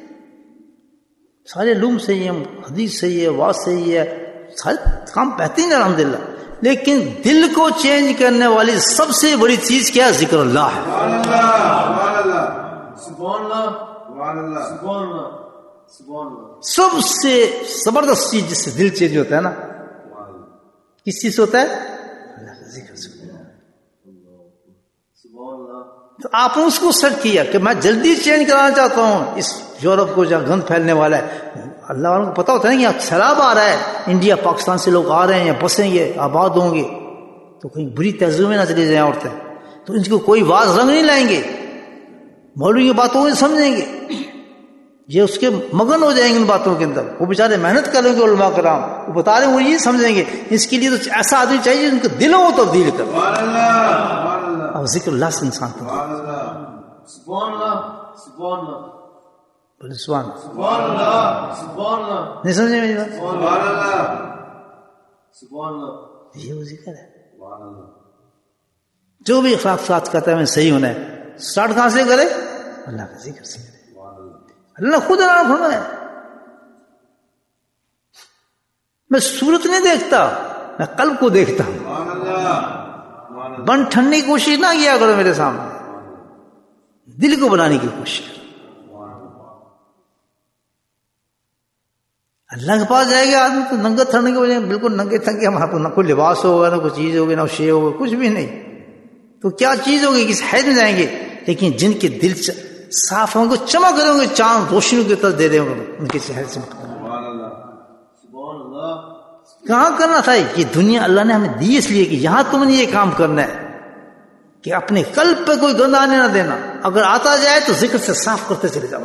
سارے علوم سے ہی ہے, حدیث سے ہی ہے, واز سے ہی ہے, سارے کام بہترین ہے الحمدللہ, لیکن دل کو چینج کرنے والی سب سے بڑی چیز کیا ہے؟ ذکر اللہ ہے. سب سے زبردست چیز جس سے دل چینج ہوتا ہے نا, کس چیز سے ہوتا ہے؟ اللہ کا ذکر سے. تو آپ نے اس کو سیٹ کیا کہ میں جلدی چینج کرانا چاہتا ہوں اس یورپ کو جہاں گند پھیلنے والا ہے. اللہ والوں کو پتا ہوتا ہے نا کہ یہاں سیلاب آ رہا ہے, انڈیا پاکستان سے لوگ آ رہے ہیں, یہاں بسیں گے, آباد ہوں گے, تو کہیں بری تہذیب میں نہ چلی جائیں عورتیں, تو ان کو کوئی واز رنگ نہیں لائیں گے, مولوی کی باتوں کو سمجھیں گے, یہ اس کے مگن ہو جائیں گے ان باتوں کے اندر. وہ بیچارے محنت کریں گے علماء کرام, وہ بتا رہے ہیں وہ یہ سمجھیں گے. اس کے لیے تو ایسا آدمی چاہیے جن کے دلوں کو تبدیل کر. اور ذکر اللہ سے انسان کو بولے سبحان اللہ, نہیں سمجھے میری بات؟ یہ وہ ذکر ہے. جو بھی اخلاقات کرتا ہے میں صحیح ہونا ہے, سٹارٹ کہاں سے کرے؟ اللہ کا ذکر سے. اللہ خود اللہ فرمایا میں صورت نہیں دیکھتا, میں قلب کو دیکھتا ہوں. بن ٹھنڈنے کی کوشش نہ کیا کرو میرے سامنے, دل کو بنانے کی کوشش. اللہ کے پاس جائے گا آدمی تو ننگے تھرنے کے وجہ بالکل ننگے تھنگے, ہمارے پاس نہ کوئی لباس ہوگا, نہ کوئی چیز ہوگی, نہ شے ہوگا, کچھ بھی نہیں. تو کیا چیز ہوگی؟ کس حید میں جائیں گے. لیکن جن کے دل صاف ہوں گے, چمک رہے ہوں گے, چاند روشنی کی طرف دے دیں گے ان کے چہرے سے. کہاں کرنا تھا یہ دنیا اللہ نے ہمیں دی اس لیے کہ یہاں تم نے یہ کام کرنا ہے کہ اپنے قلب پہ کوئی گند آنے نہ دینا. اگر آتا جائے تو ذکر سے صاف کرتے چلے جاؤ.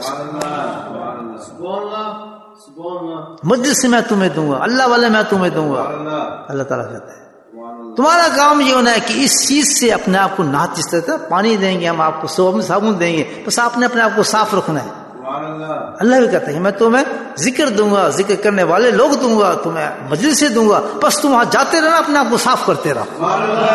مجلس سے میں تمہیں دوں گا, اللہ والے میں تمہیں دوں گا. اللہ تعالیٰ کہتا ہے تمہارا کام یہ ہونا ہے کہ اس چیز سے اپنے آپ کو نہات, جس طرح پانی دیں گے ہم آپ کو, صبح میں صابن دیں گے, بس آپ نے اپنے آپ کو صاف رکھنا ہے. اللہ بھی کہتا ہے میں تمہیں ذکر دوں گا, ذکر کرنے والے لوگ دوں گا, تمہیں مجلس سے دوں گا, بس تم وہاں جاتے رہنا, اپنے آپ کو صاف کرتے رہو.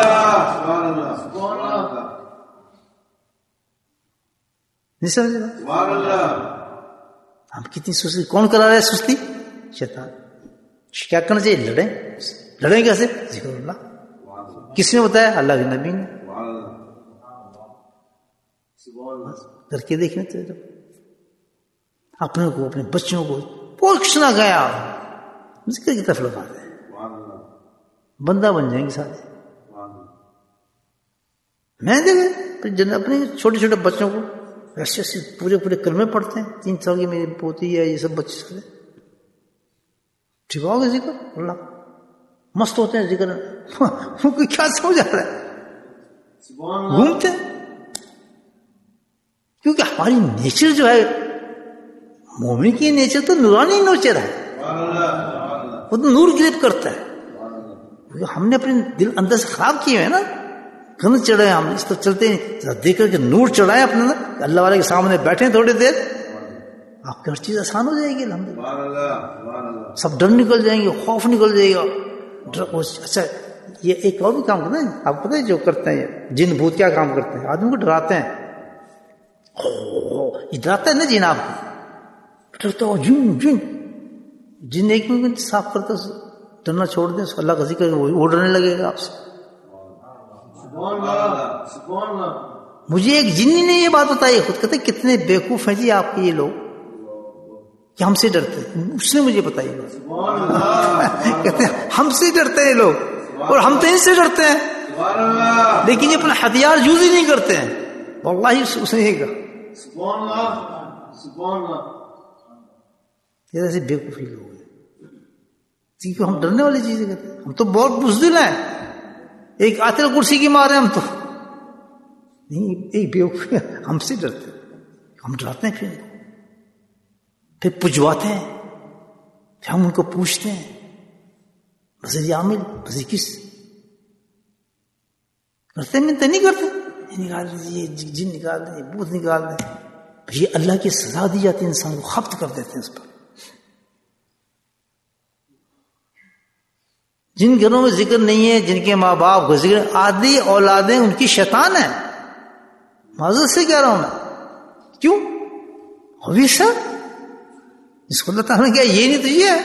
نہیں سمجھے؟ ہم کتنی سستی, کون کرا رہے سستی؟ شیطان. کیا کرنا چاہیے؟ لڑیں. لڑیں کیسے؟ ذکر اللہ. کس نے بتایا؟ اللہ کے نبی نے. کر کے دیکھنا چاہیے اپنے کو, اپنے بچوں کو, کچھ نہ گیا ذکر کی طرف لگاتے ہیں, بندہ بن جائیں گے سارے. میں دیکھے اپنے چھوٹے چھوٹے بچوں کو ایسے ایسے پورے پورے کلمے پڑھتے ہیں. تین سال کی میری پوتی ہے, یہ سب بچے سارے ٹھیک ہوگا ذکر اللہ, مست ہوتے ہیں ذکر. کیا سمجھ آ رہا ہے؟ گھومتے ہیں. کیونکہ ہماری نیچر جو ہے, مومن کی نیچر تو نورانی نیچر ہے, وہ تو نور گریپ کرتا ہے. کیونکہ ہم نے اپنے دل اندر سے خراب کیے ہیں نا, گند چڑھائے ہم, اس طرح چلتے ہیں. دیکھ کر کے نور چڑھائے اپنے اندر, اللہ والے کے سامنے بیٹھے تھوڑی دیر, آپ کی ہر چیز آسان ہو جائے گی الحمدللہ. سب ڈر نکل جائیں گے, خوف نکل جائے گا. اچھا یہ ایک اور بھی کام کرتے ہیں, آپ پتہ ہے جو کرتے ہیں جن بھوت کیا کام کرتے ہیں؟ آدمی کو ڈراتے ہیں. یہ ڈراتا ہے نا جن, آپ کو ڈرتا ہو جن جن جن ایک منٹ صاف کرتا ڈرنا چھوڑ دیں، اس کو اللہ کا ذکر وہ ڈرنے لگے گا آپ سے. سبحان اللہ سبحان اللہ. مجھے ایک جنی نے یہ بات بتائی، خود کہتے کتنے بیوقوف ہیں جی آپ کے یہ لوگ کہ ہم سے ڈرتے ہیں. اس نے مجھے بتائی بات، سبحان اللہ. کہتے ہیں ہم سے ڈرتے ہیں لوگ اور ہم تو ان سے ڈرتے ہیں، سبحان اللہ. لیکن یہ اپنا ہتھیار یوز ہی نہیں کرتے ہیں. واللہ اس نے یہ کہا. سبحان اللہ سبحان اللہ. یہ ایسے بیوقوفی لوگ ہیں کیونکہ ہم ڈرنے والی چیزیں کرتے ہیں. ہم تو بہت بزدل ہیں، ایک آتل کرسی کی مارے ہم تو نہیں. ایک بیوقوفی ہم سے ڈرتے ہیں، ہم ڈراتے ہیں، پھر پھر پجواتے ہیں، پھر ہم ان کو پوچھتے ہیں بزر عامل بزر کس کرتے ہیں؟ منت نہیں کرتے، نکال دیجیے جن نکال دیں، بوت نکال دیں. یہ اللہ کی سزا دی جاتی ہے، انسان کو خبط کر دیتے ہیں اس پر. جن گھروں میں ذکر نہیں ہے، جن کے ماں باپ کو ذکر، آدھی اولادیں ان کی شیطان ہیں. معذرت سے کہہ رہا ہوں میں. کیوں؟ ہمیشہ جس کو اللہ تعالیٰ نے کیا یہ نہیں تو یہ ہے.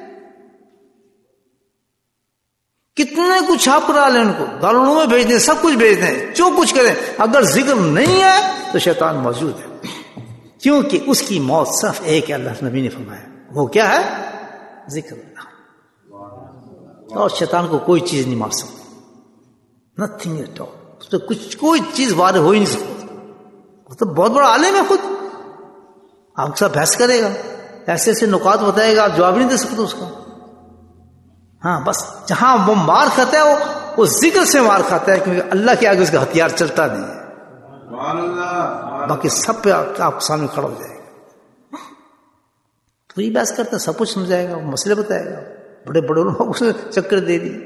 کتنے کچھ چھاپ کرا لیں ان کو، دارالعلوم میں بھیج دیں، سب کچھ بھیج دیں، جو کچھ کریں، اگر ذکر نہیں ہے تو شیطان موجود ہے. کیونکہ اس کی موت صرف ایک ہے، اللہ نبی نے فرمایا، وہ کیا ہے؟ ذکر اللہ. اور شیطان کو کوئی چیز نہیں مار سکتی، نتھنگ ایٹ آل. اس پہ کچھ کوئی چیز وارد ہو ہی نہیں سکتی. وہ تو بہت بڑا عالم ہے، خود آپ کے ساتھ بحث کرے گا، ایسے ایسے نکات بتائے گا، آپ جواب نہیں دے سکتے اس کا. ہاں بس جہاں وہ مار کھاتا ہے وہ, وہ ذکر سے مار کھاتا ہے، کیونکہ اللہ کے آگے اس کا ہتھیار چلتا نہیں ہے. سبحان اللہ. باقی سب پہ آپ سامنے کھڑا ہو جائے گا، پوری بحث کرتا ہے، سب کچھ سمجھائے گا، وہ مسئلے بتائے گا. بڑے بڑے لوگ اسے چکر دے دی.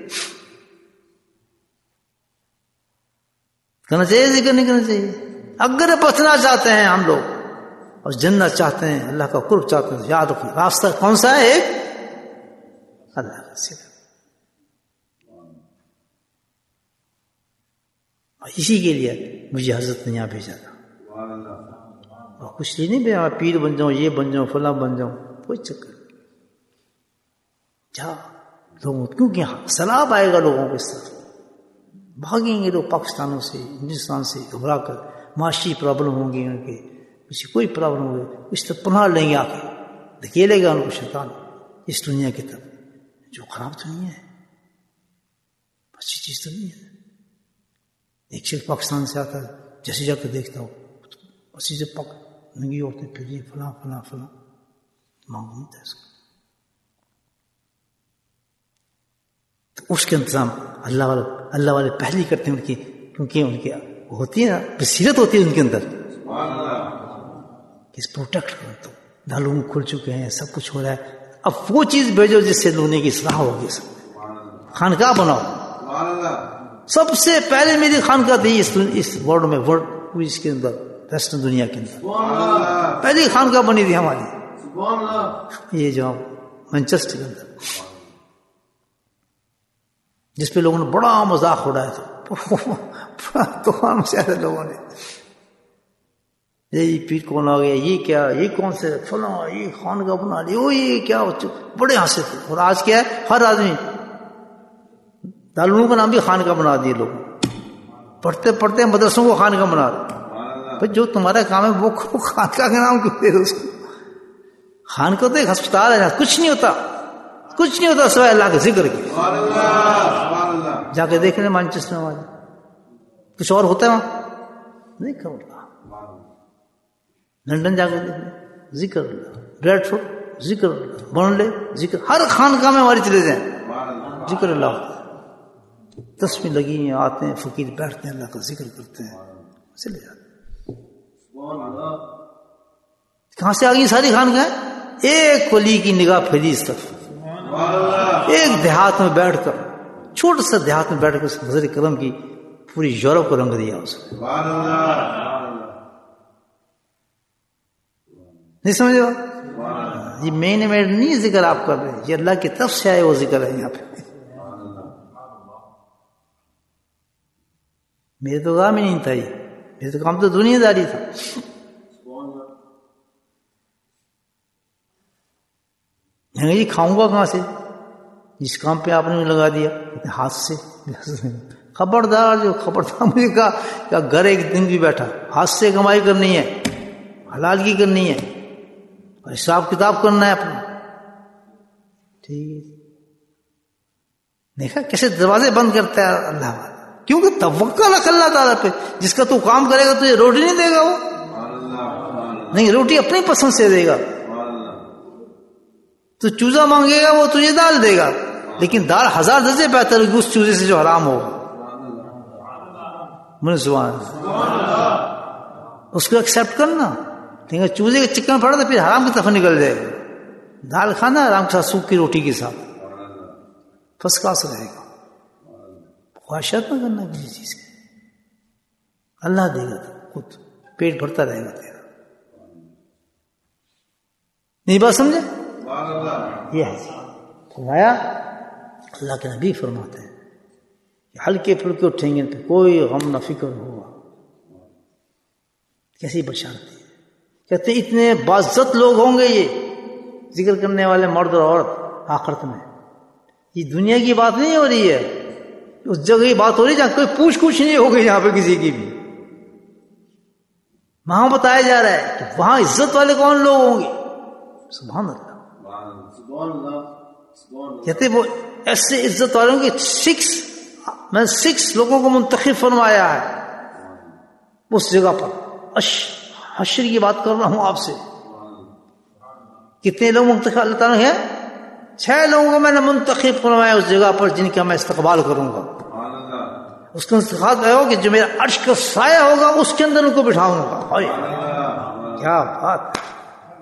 کرنا چاہیے ذکر نہیں کرنا چاہیے. اگر بچنا چاہتے ہیں ہم لوگ اور جنت چاہتے ہیں، اللہ کا قرب چاہتے ہیں، یاد رکھیں راستہ کون سا ہے؟ ایک اللہ کا ذکر. اور اسی کے لیے مجھے حضرت نے یہاں بھیجا تھا. اور کچھ لیے نہیں بھیجا پیر بن جاؤں، یہ بن جاؤں، فلاں بن جاؤں، کوئی چکر. جا لوگوں، کیونکہ سیلاب آئے گا لوگوں کو، اس طرف بھاگیں گے لوگ پاکستانوں سے، ہندوستان سے گھبرا کر. معاشی پرابلم ہوں گی ان کے، کسی کوئی پرابلم ہوگی، اس طرح پناہ لیں گے، آ کے دھکیلے گا ان کو شیطان اس دنیا کی طرف، جو خراب تو نہیں ہے، اچھی چیز تو نہیں ہے. ایک شخص پاکستان سے آتا ہے، جیسے جا کے دیکھتا ہوں اسی سے پک ننگی عورتیں پھر یہ فلاں فلاں فلاں مانگ نہیں تھا اس کو. تو اس کے انتظام اللہ والے اللہ والے پہلے ہی کرتے ہیں ان کی، کیونکہ ان کی ہوتی ہے نا بصیرت ہوتی ہے ان کے اندر کہ اس پروٹیکٹ کرو. تو دارالعلوم کھل چکے ہیں، سب کچھ ہو رہا ہے، اب وہ چیز بھیجو جس سے لوگوں کی اصلاح ہوگی. سب خانقاہ بناؤ. سب سے پہلے میری خانقاہ تھی اس اس ورلڈ میں، ورلڈ اس کے اندر، ویسٹرن دنیا کے اندر پہلی خانقاہ بنی تھی ہماری، یہ جو مانچسٹر کے اندر، جس پہ لوگوں نے بڑا مذاق اڑایا تھا. طوفان مچایا لوگوں نے، یہ پیر کون آ گیا، یہ کیا، یہ کون سے فلاں، یہ خانقاہ بنا لی، وہ یہ کیا، بڑے ہنسے تھے. اور آج کیا ہے، ہر آدمی دارالعلوم کا نام بھی خانقاہ بنا دیے لوگ، پڑھتے پڑھتے مدرسوں کو خانقاہ بنا رہے. جو تمہارا کام ہے وہ خانقاہ کا نام کیوں دے دو اس کو؟ خانقاہ تو ایک ہسپتال ہے، کچھ نہیں ہوتا، کچھ نہیں ہوتا سوائے اللہ کے ذکر کے. جا کے دیکھ لیں مانچسٹر میں، ہمارے کچھ اور ہوتا ہے وہاں نہیں کرتا. لنڈن جا کے دیکھ لیں ذکر اللہ، بریڈ فوڈ ذکر اللہ، برنلے ذکر، ہر خانقاہ میں ہماری چلے جائیں ذکر اللہ ہوتا ہے. تسبیح لگی ہیں، آتے ہیں فقیر بیٹھتے ہیں، اللہ کا ذکر کرتے ہیں، چلے جاتے ہیں. کہاں سے آ گئی ساری خانقاہیں؟ ایک ولی کی نگاہ پھیلی اس طرف، ایک دیہات میں بیٹھ کر، چھوٹا سا دیہات میں بیٹھ کر اس نظر کرم کی پوری یورپ کو رنگ دیا اس نے. نہیں سمجھے بات؟ یہ میں نے میرے نہیں ذکر آپ کر رہے، یہ اللہ کی طرف سے آئے وہ ذکر ہے. یہاں پہ میرے تو کام ہی نہیں تھا، یہ میرے تو کام تو دنیا داری تھا. جی کھاؤں گا کہاں سے؟ جس کام پہ آپ نے لگا دیا ہاتھ سے. خبردار جو خبردار مجھے کہا کہ گھر ایک دن بھی بیٹھا, ہاتھ سے کمائی کرنی ہے, حلال کی کرنی ہے, حساب کتاب کرنا ہے اپنا. ٹھیک ہے, دیکھا کیسے دروازے بند کرتا ہے اللہ والا, کیونکہ توکل رکھ اللہ تعالیٰ پہ. جس کا تو کام کرے گا تجھے روٹی نہیں دے گا, وہ نہیں, روٹی اپنی پسند سے دے گا. تو چوزا مانگے گا وہ تجھے دال دے گا, لیکن دال ہزار درجے بہتر ہوگی اس چوزے سے جو حرام ہوگا. من سبحان اس کو ایکسپٹ کرنا. لیکن چوزے کا چکن پڑا تو پھر حرام کی طرف نکل جائے گا. دال کھانا حرام کے ساتھ, سوکھ کی روٹی کے ساتھ, فرسٹ کلاس رہے گا. خواہشات نہ کرنا کسی چیز کی, اللہ دے گا تو خود پیٹ بھرتا رہے گا تیرا. نہیں بات سمجھے؟ یہ ہے فرمایا اللہ کے نبی فرماتے ہیں کہ ہلکے پھلکے اٹھیں گے تو کوئی غم نہ فکر ہوگا. کیسی بشارت ہے. کہتے اتنے باعزت لوگ ہوں گے یہ ذکر کرنے والے مرد اور عورت آخرت میں. یہ دنیا کی بات نہیں ہو رہی ہے, اس جگہ کی بات ہو رہی ہے جہاں کوئی پوچھ کچھ نہیں ہوگی یہاں پہ کسی کی بھی. وہاں بتایا جا رہا ہے کہ وہاں عزت والے کون لوگ ہوں گے. سبحان اللہ. کہتے وہ ایسے عزت والوں کے سکس میں سکس لوگوں کو منتخب فرمایا ہے اس جگہ پر. حشر کی بات کر رہا ہوں آپ سے. کتنے لوگ منتخب اللہ تعالیٰ ہیں؟ چھ لوگوں کو میں نے منتخب فرمایا اس جگہ پر جن کا میں استقبال کروں گا. اس کا انتخاب ہے کہ جو میرا عرش کا سایہ ہوگا اس کے اندر ان کو بٹھاؤں گا. کیا بات ہے,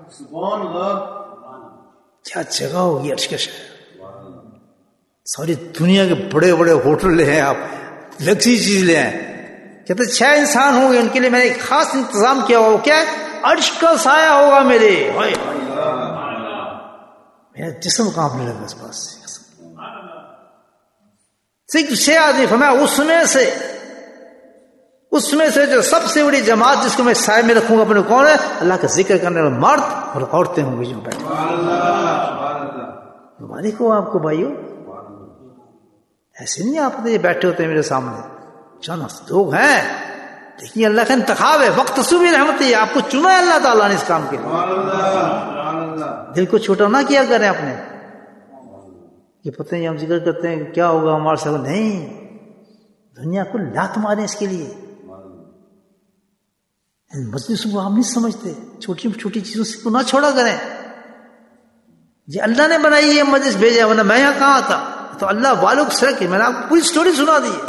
کیا جگہ ہوگی عرش کا سایہ. ساری دنیا کے بڑے بڑے ہوٹل لے ہیں آپ, لگزری چیز لے ہیں. کہتے چھ انسان ہوں گے ان کے لیے میں نے ایک خاص انتظام کیا ہوا. کیا عرش کا سایہ ہوگا میرے. میرا جسم کانپنے لگا اس پاس سے. صرف چھ آدمی فرمایا اس میں سے اس میں سے جو سب سے بڑی جماعت جس کو میں سائے میں رکھوں گا اپنے, کون ہے؟ اللہ کا ذکر کرنے والے مرد اور عورتیں ہوں گی جو بیٹھے. مبارک ہو آپ کو بھائیو. ایسے نہیں آپ یہ بیٹھے ہوتے ہیں میرے سامنے, چند لوگ ہیں لیکن اللہ کا انتخاب ہے. وقت سبھی رحمت ہے, آپ کو چنا ہے اللہ تعالیٰ نے اس کام کے لیے. دل کو چھوٹا نہ کیا کریں اپنے. یہ پتہ نہیں ہم ذکر کرتے ہیں کہ کیا ہوگا ہمارے ساتھ. نہیں, دنیا کو لات ماریں اس کے لیے. مجلس کو ہم نہیں سمجھتے, چھوٹی چھوٹی چیزوں سے کو نہ چھوڑا کریں. یہ اللہ نے بنائی ہے مجلس بھیجا, ورنہ میں یہاں کہاں آتا. تو اللہ والوں کو سرک, میں نے آپ کو پوری سٹوری سنا دی.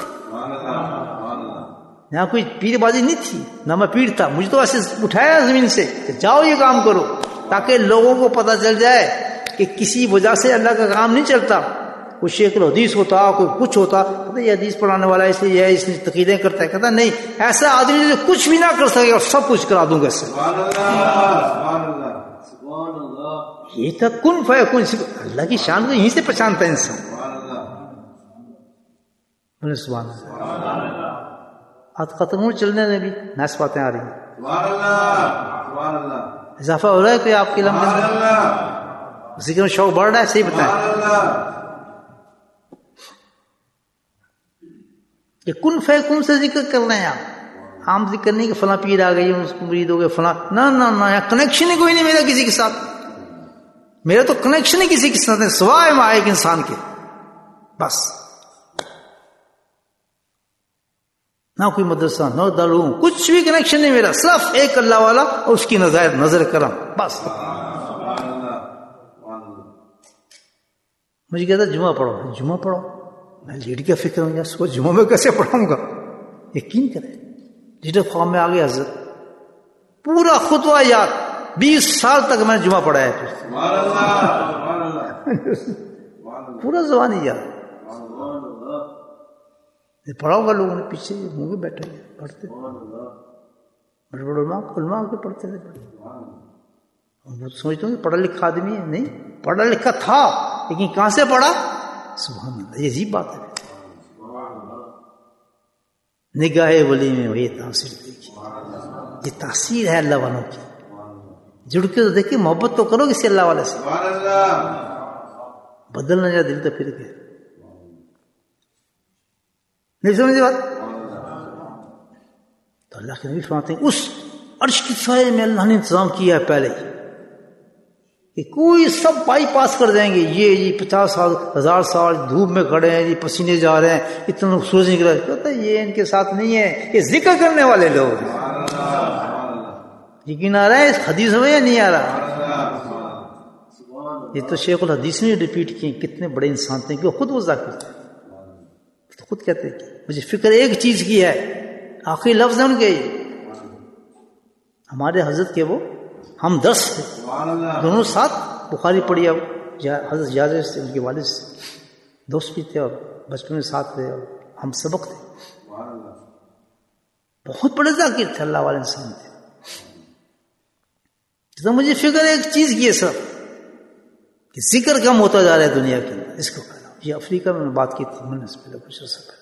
یہاں کوئی پیر بازی نہیں تھی, نہ میں پیر تھا. مجھے تو ایسے اٹھایا زمین سے کہ جاؤ یہ کام کرو, تاکہ لوگوں کو پتہ چل جائے کہ کسی وجہ سے اللہ کا کام نہیں چلتا. کوئی شیخ الحدیث ہوتا, کوئی کچھ ہوتا, کہتا یہ حدیث پڑھانے والا ہے اس لیے یہ اس نے تقریریں کرتا ہے. کہتا نہیں, ایسا آدمی جو کچھ بھی نہ کر سکے اور سب کچھ کرا دوں گا اس سے. یہ تھا کن فیکون. اللہ کی شان کو یہیں سے پہچانتا ہے انسان. سبحان اللہ. ہاتھ ختم ہو چلنے میں بھی ناس باتیں آ رہی ہیں. اضافہ ہو رہا ہے کوئی آپ کے لمبے میں ذکر میں شوق بڑھ رہا ہے؟ صحیح بتائیں. یہ کن فیکون سے ذکر کر رہے ہیں آپ. عام ذکر نہیں کہ فلاں پیر آ گئی اس کو مرید ہو گئے فلاں. نہ نہ نہ, کنیکشن ہی کوئی نہیں میرا کسی کے ساتھ. میرا تو کنیکشن ہی کسی کے ساتھ ہے سوائے میں ایک انسان کے. بس نہ کوئی مدرسہ, نہ دارالعلوم, کچھ بھی کنیکشن نہیں میرا. صرف ایک اللہ والا اور اس کی نظر نظر کرم بس. مجھے کہتا جمعہ پڑھو, جمعہ پڑھو. میں لیڈر کا فکر ہوں گا, اس کو جمعہ میں کیسے پڑھاؤں گا. یقین کریں لیڈر قوم میں آ گیا حضرت, پورا خطبہ یاد, بیس سال تک میں نے جمعہ پڑھا ہے. پورا زبانی یاد پڑھاؤ گا. لوگوں نے پیچھے منہ بیٹھے پڑھتے, بڑے بڑے علماء علماء کے پڑھتے تھے. سوچتا ہوں کہ پڑھا لکھا آدمی ہے. نہیں, پڑھا لکھا تھا لیکن کہاں سے پڑھا. سبحان اللہ, یہ عجیب بات ہے. نگاہ ولی میں وہی تاثیر دیکھی. یہ تاثیر ہے اللہ والوں کی. جڑ کے تو دیکھیے, محبت تو کرو کسی اللہ والے سے. بدل نہ جائے دل تو پھر کیا؟ نہیں سمجھے بات؟ تو اللہ کے نبی فرماتے ہیں اس عرش کی سائے میں اللہ نے انتظام کیا ہے پہلے کہ کوئی سب بائی پاس کر جائیں گے. یہ جی پچاس سال ہزار سال دھوپ میں کھڑے ہیں جی پسینے جا رہے ہیں اتنا سورج نکلا کہتا ہے یہ ان کے ساتھ نہیں ہے, یہ ذکر کرنے والے لوگ ہیں. یقین آ رہا ہے اس حدیث میں یا نہیں آ رہا؟ یہ تو شیخ الحدیث نے ریپیٹ کیے کتنے بڑے انسان تھے کہ خود وہ ذاکر تھے تو خود کہتے ہیں کہ مجھے فکر ایک چیز کی ہے. آخری لفظ ہیں ان کے ہمارے حضرت کے وہ ہم دس تھے دونوں ساتھ بخاری پڑھی اب حضرت جابر سے ان کے والد سے دوست بھی تھے اور بچپن میں ساتھ تھے اور ہم سبق تھے. بہت بڑے ذاکر تھے, اللہ والے انسان تھے. تو مجھے فکر ایک چیز کی ہے سر کہ ذکر کم ہوتا جا رہا ہے دنیا کے اندر. اس کو کہنا یہ افریقہ میں بات کی تھی میں نے اس پہ کچھ عرصہ پہلے.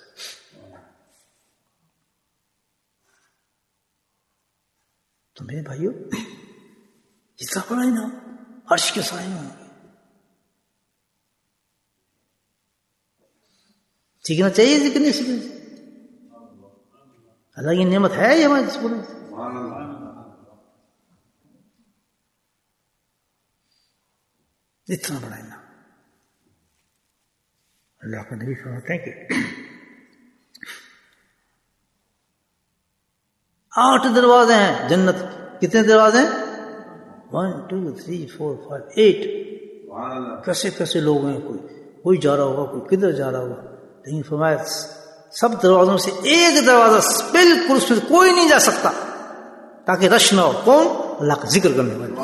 تو میرے بھائیو جتنا بڑا ہی نا عرش کے سائے میں ہوں گے سیکھنا چاہیے. ذکر نہیں سیکھنا چاہیے. اللہ کی نعمت ہے یہ ہمارے جس بولے اتنا بڑا ہے نا. اللہ کا نبی فرماتے ہیں کہ آٹھ دروازے ہیں جنت. کتنے دروازے ہیں؟ One two three four five eight. کیسے کیسے لوگ ہیں, کوئی کوئی جا رہا ہوگا کوئی کدھر جا رہا ہوگا. لیکن فرمایا سب دروازوں سے ایک دروازہ بالکل اس میں کوئی نہیں جا سکتا تاکہ رش نہ ہو. کون؟ اللہ کا ذکر کرنے والے.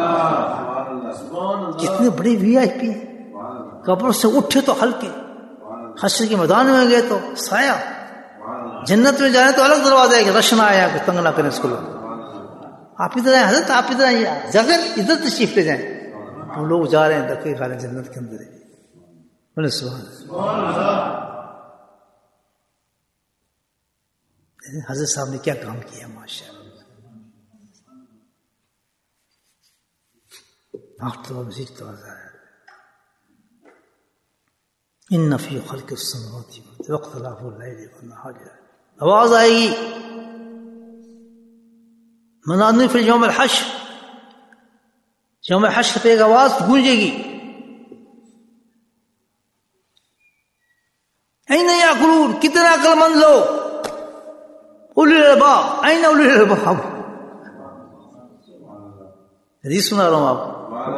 کتنے بڑے وی آئی پی ہیں. قبر سے اٹھے تو ہلکے, حشر کے میدان میں گئے تو سایہ, جنت میں جانے تو الگ دروازہ ہے کہ رش نہ آیا کہ تنگ نہ کریں اس کو لوگ. آپ ادھر آئے حضرت, آپ ادھر آئیے, جگہ ادھر تشریف لے جائیں. ہم لوگ جا رہے ہیں دھکے کھا رہے ہیں جنت کے اندر. بولے سبحان اللہ. حضرت صاحب نے کیا کام کیا ماشاء اللہ. ان فی خلق السماوات واختلاف اللیل والنہار. آواز آئے گی منادی فی یوم الحشر, یوم حشر پہ ایک آواز گونجے گی. این یاکلون, کتنے عقل مند لوگ. اولی الالباب, این اولی الالباب. حدیث سنا رہا ہوں آپ.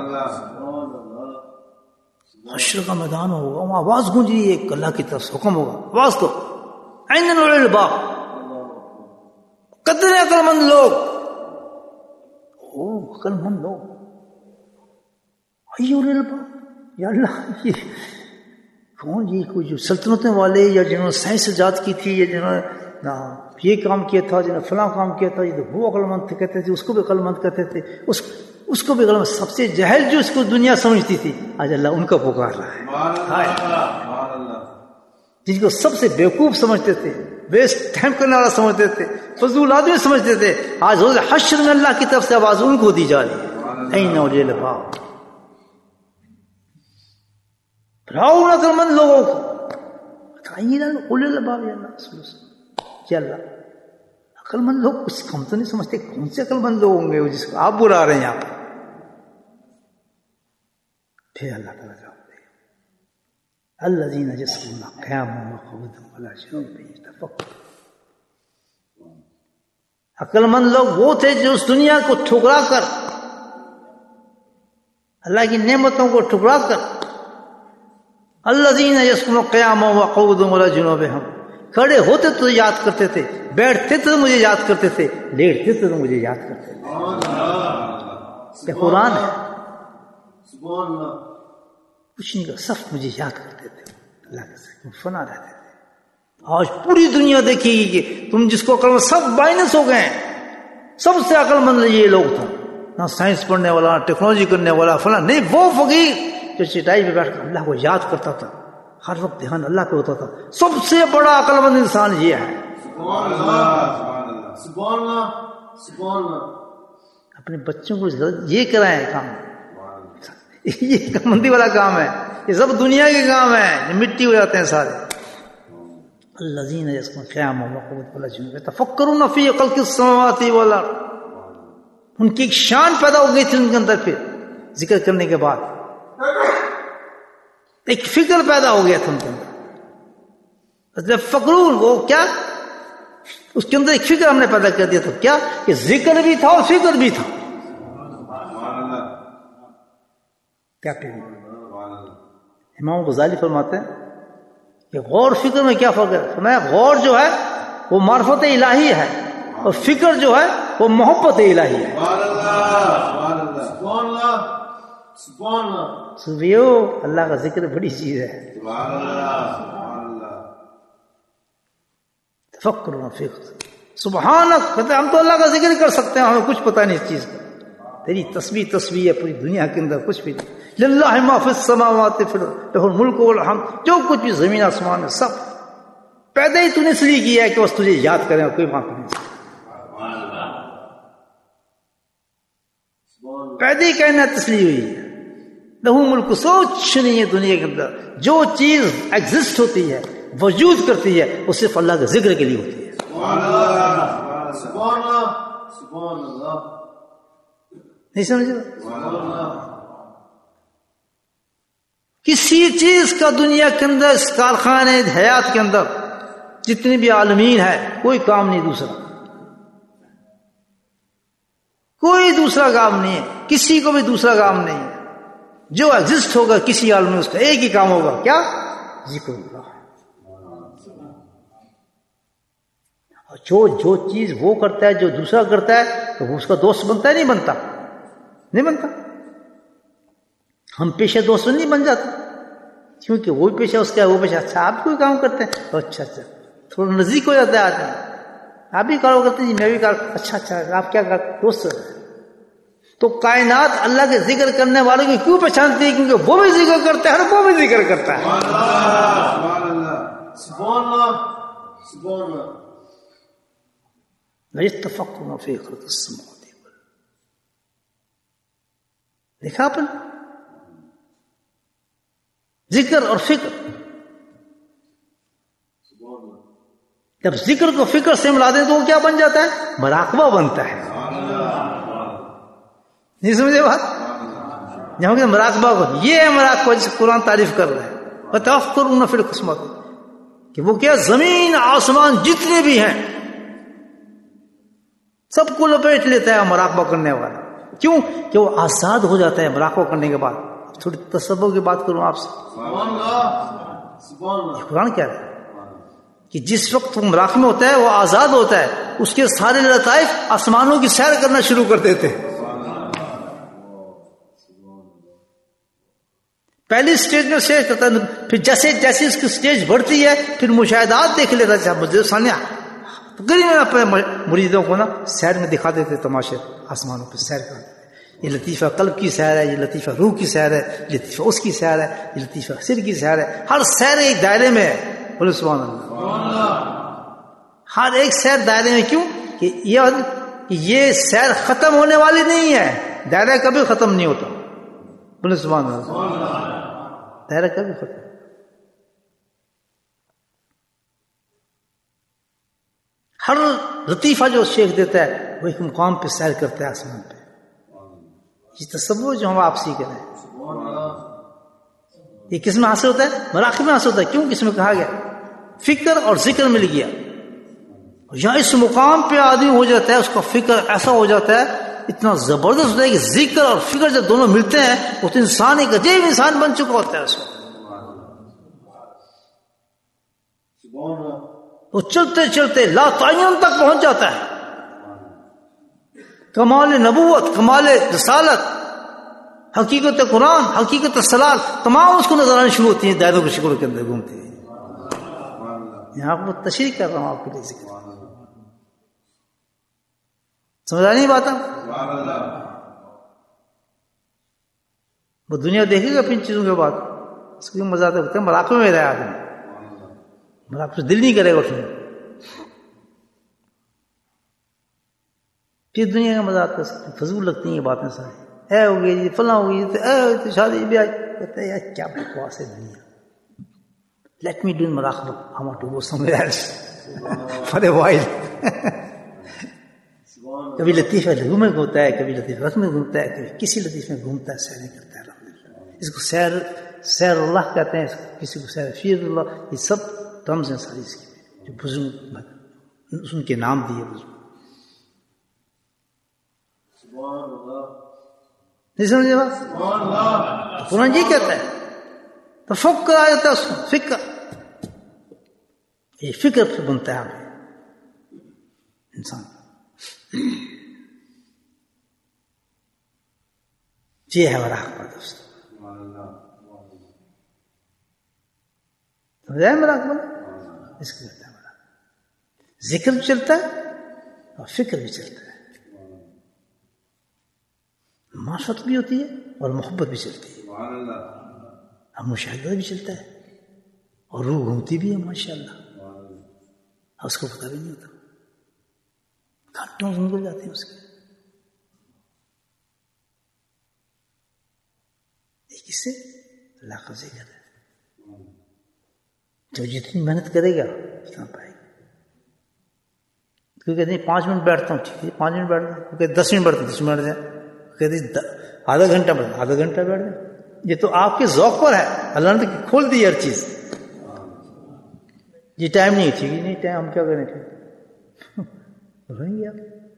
حشر کا میدان ہوگا, وہاں آواز گونج رہی ہے, ایک اللہ کی طرف سے حکم ہوگا, آواز تو این اولی الالباب, کتنے عقل مند لوگ. او عقل مند لوگ, اولی الالباب. یا اللہ یہ کون, یہ کوئی جو سلطنتوں والے یا جنہوں نے سائنس ایجاد کی تھی یا جنہوں نے یہ کام کیا تھا, جنہوں نے فلاں کام کیا تھا, یہ تو وہ عقل مند کہتے تھے, اس کو بھی عقل مند کہتے تھے, اس اس کو بھی عقل مند. سب سے جہل جو اس کو دنیا سمجھتی تھی آج اللہ ان کا پکار رہا ہے. جن کو سب سے بیوقوف سمجھتے تھے, ویسٹ ٹائم کرنے والا سمجھتے تھے, فضول آدمی سمجھتے تھے, آج روز حشر میں اللہ کی طرف سے آواز ان کو دی جا رہی ہے. این اولی الالباب. راؤ عقل مند لوگوں کو اولی الالباب. یا اللہ عقل مند لوگ کچھ کم تو نہیں سمجھتے. کون سے عقل مند لوگ ہوں گے جس کو آپ برا رہے ہیں یہاں پہ. پھر اللہ تعالیٰ جواب دے گا الذین یذکرون قیاما وقعودا وعلی جنوبہم یتفکرون. عقل مند لوگ وہ تھے جو اس دنیا کو ٹھکرا کر, اللہ کی نعمتوں کو ٹھکرا کر, الذین یذکرون قیاما وقعودا وعلی جنوبہم, کھڑے ہوتے تو یاد کرتے تھے, بیٹھتے تو مجھے یاد کرتے تھے, لیٹتے تو مجھے یاد کرتے تھے. کہ قرآن ہے کچھ نہیں کر, سب مجھے یاد کرتے تھے. اللہ کے فنا رہتے تھے. آج پوری دنیا دیکھے گی کہ تم جس کو عقل مند, سب مائنس ہو گئے ہیں. سب سے عقل مند یہ لوگ تھے, نہ سائنس پڑھنے والا نہ ٹیکنالوجی کرنے والا فلاں نہیں, وہ فقیر جو چٹائی پہ بیٹھ کر اللہ کو یاد کرتا تھا, ہر وقت دھیان اللہ پہ ہوتا تھا. سب سے بڑا عقل مند انسان یہ ہے. اپنے بچوں کو یہ کرائیں کام, یہ عقل مندی والا کام ہے. یہ سب دنیا کے کام ہیں، یہ مٹی ہو جاتے ہیں سارے. الذین یذکرون قیاما وقعودا وجنوبا یتفکرون فی خلق السماوات والارض. ان کی ایک شان پیدا ہو گئی تھی ان کے اندر، پھر ذکر کرنے کے بعد ایک فکر پیدا ہو گیا تھا ان کے اندر. فکرون وہ کیا، اس کے اندر ایک فکر ہم نے پیدا کر دیا تھا، کیا کہ ذکر بھی تھا اور فکر بھی تھا. کیا کہ امام غزالی فرماتے ہیں کہ غور فکر میں کیا فرق ہے. فرمایا غور جو ہے وہ معرفت الہی ہے اور فکر جو ہے وہ محبت الہی ہے. صوفیو اللہ کا ذکر بڑی چیز ہے. تفکر و فکر سبحانک، کہتے ہم تو اللہ کا ذکر کر سکتے ہیں، ہمیں کچھ پتہ نہیں اس چیز کا. تیری تسبیح تسبیح ہے پوری دنیا کے اندر، کچھ بھی نہیں. للہ ما فی السماوات لہ الملک والحمد، جو کچھ بھی زمین آسمان ہے سب پیدا ہی تو نے اس لیے کیا ہے کہ بس تجھے یاد کریں اور کوئی بات نہیں. پیدا ہی کائنات اس لیے ہوئی ہے. لہو ملک، سوچ نہیں ہے دنیا کے اندر جو چیز ایگزسٹ ہوتی ہے، وجود کرتی ہے، وہ صرف اللہ کے ذکر کے لیے ہوتی ہے. نہیں سمجھے؟ کسی چیز کا دنیا کے اندر، اس کارخانے حیات کے اندر جتنی بھی عالمین ہے، کوئی کام نہیں دوسرا، کوئی دوسرا کام نہیں ہے، کسی کو بھی دوسرا کام نہیں ہے. جو ایگزسٹ ہوگا کسی عالم میں اس کا ایک ہی کام ہوگا، کیا؟ ذکر اللہ. جو جو چیز وہ کرتا ہے، جو دوسرا کرتا ہے، تو وہ اس کا دوست بنتا ہے نہیں بنتا؟ نہیں بنتا. ہم پیشہ دوست نہیں بن جاتے کیونکہ وہ پیشہ اس کا ہے، وہ پیشہ اچھا آپ کوئی کام کرتے ہیں تو اچھا اچھا تھوڑا نزدیک ہو جاتا ہے آدمی. آپ بھی کارو کرتے ہیں جی میں بھی کار، اچھا اچھا آپ کیا کرتے دوست. تو کائنات اللہ کے ذکر کرنے والوں کی کیوں پہچانتی ہے؟ کیونکہ وہ بھی ذکر کرتا ہے اور وہ بھی ذکر کرتا ہے. یتفکرون فی خلق السماوات. دیکھا اپن ذکر اور فکر. جب ذکر کو فکر سے ملا دیں تو وہ کیا بن جاتا ہے؟ مراقبہ بنتا ہے. نہیں سمجھے بات؟ جہاں کہ مراقبہ کو، یہ ہے مراقبہ جس قرآن تعریف کر رہا ہے. وَتَفَكُّرُونَ فِي الْقِسْمَةِ، کہ وہ کیا زمین آسمان جتنے بھی ہیں سب کو لپیٹ لیتا ہے مراقبہ کرنے والا. کیوں؟ کہ وہ آزاد ہو جاتا ہے مراقبہ کرنے کے بعد. تھوڑی تصور کی بات کروں آپ سے. قرآن کیا ہے کہ جس وقت وہ مراقبہ میں ہوتا ہے وہ آزاد ہوتا ہے، اس کے سارے لطائف آسمانوں کی سیر کرنا شروع کر دیتے ہیں. پہلی سٹیج میں سیر کرتا ہے، پھر جیسے جیسے اس کی سٹیج بڑھتی ہے پھر مشاہدات دیکھ لیتا ہے. مجھے سانیہ تقریباً اپنے مریدوں کو نا سیر میں دکھا دیتے تماشے، آسمانوں پہ سیر کرتے. یہ لطیفہ قلب کی سیر ہے، یہ لطیفہ روح کی سیر ہے، یہ لطیفہ اس کی سیر ہے، یہ لطیفہ سر کی سیر ہے. ہر سیر ایک دائرے میں ہے. بولے سبحان اللہ. ہر ایک سیر دائرے میں. کیوں؟ کہ یہ کہ یہ سیر ختم ہونے والی نہیں ہے. دائرہ کبھی ختم نہیں ہوتا. بولے سبحان اللہ. دائرہ کبھی ختم. ہر لطیفہ جو شیخ دیتا ہے وہ ایک مقام پہ سیر کرتا ہے آسمان پہ. یہ تصور جو ہم آپ سیکھ رہے ہیں یہ کس میں حاصل ہوتا ہے؟ مراقبہ میں حاصل ہوتا ہے. کیوں؟ کس میں کہا گیا فکر اور ذکر مل گیا. یا اس مقام پہ آدمی ہو جاتا ہے، اس کا فکر ایسا ہو جاتا ہے، اتنا زبردست ہوتا ہے کہ ذکر اور فکر جب دونوں ملتے ہیں وہ تو انسان ایک عجیب انسان بن چکا ہوتا ہے. اس کو وہ چلتے چلتے لا تعین تک پہنچ جاتا ہے. کمال نبوت، کمال رسالت، حقیقت قرآن، حقیقت صلاح تمام اس کو نظر آنے شروع ہوتی ہیں. دائروں کے شکل کے اندر گھومتی ہیں. یہاں پر تشریح کر رہا ہوں آپ کے لیے ذکر. سمجھ آ نہیں بات؟ وہ دنیا دیکھے گا ان چیزوں کے بعد اس کو مزہ آتا ہے. مراقبے میں رہا آدمی، مراقبے دل نہیں کرے گا اٹھنے. پھر دنیا کا مزہ آتا ہے، فضول لگتی ہیں یہ باتیں ساری. اے ہو گئی جی، فلاں ہو گئی، اے شادی بھی آئی، کہتا ہے یار کیا بکواس ہے دنیا. لیٹ می ڈو مراقبہ, I want to go somewhere else for a while. کبھی لطیفہ لغو میں گھومتا ہے, کبھی لطیفہ رقم میں گھومتا ہے, کبھی کسی لطیفہ میں گھومتا ہے, سیر کرتا ہے. الحمدللہ اس کو سیر سیر اللہ کہتے ہیں, کسی کو سیر فیر اللہ. یہ سب ٹرمز ہیں ساری اس کی جو بزرگ ان کے نام دیے بزرگ. نہیں سمجھے بات؟ قرآن جی کہتا ہے تو فکر آ جاتا ہے اس کو, فکر. یہ فکر پھر بنتا ہے ہمیں انسان. یہ ہے مراقبہ دوست. سمجھا مراقبہ اس کو کہتا ہے مراقبہ. ذکر بھی چلتا ہے اور فکر بھی چلتا ہے, معرفت بھی ہوتی ہے اور محبت بھی چلتی ہے, اور مشاہدہ بھی چلتا ہے, اور روح گھومتی بھی ہے ماشاء اللہ, اور اس کو پتہ بھی نہیں ہوتا. گھنٹوں گزر جاتے ہیں اس کے. کس سے؟ اللہ کا ذکر ہے. جو جتنی محنت کرے گا اتنا پائے گا. کیونکہ کہتے ہیں پانچ منٹ بیٹھتا ہوں, ٹھیک ہے پانچ منٹ بیٹھتا ہوں, کہتے دس منٹ بیٹھتا ہوں, دس منٹ بیٹھ جائیں, کہتے آدھا گھنٹہ بیٹھ آدھا گھنٹہ بیٹھ جائیں. یہ تو آپ کے ذوق پر ہے, اللہ نے تو کھول دی ہر چیز. یہ ٹائم نہیں, ٹھیک ہے نہیں ٹائم, ہم کیا کریں رہیں گے آپ.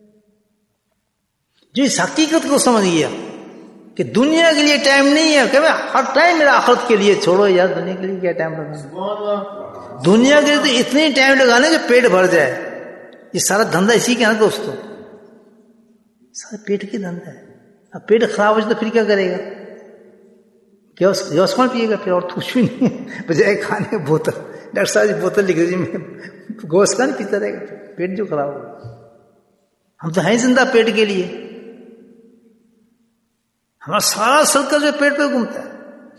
جو اس حقیقت کو سمجھ گیا کہ دنیا کے لیے ٹائم نہیں ہے, کہ میں ہر ٹائم میرا آخرت کے لیے. چھوڑو یار دنیا کے لیے کیا ٹائم لگانا, دنیا کے لیے تو اتنی ٹائم لگانا کہ پیٹ بھر جائے. یہ سارا دھندا اسی کا نا دوستوں, سارا پیٹ کی دھندا ہے. اب پیٹ خراب ہو جائے تو پھر کیا کرے گا؟ گیس کون پیے گا پھر؟ اور کچھ بھی نہیں بجائے کھانے کی بوتل. ڈاکٹر صاحب جی بوتل لکھ دیجیے, میں گوشت کا نہیں پیتا رہے گا, پیٹ جو خراب ہوگا. ہم تو ہیں زندہ پیٹ کے لیے, ہمارا سارا سرکل جو پیٹ پہ گھومتا ہے.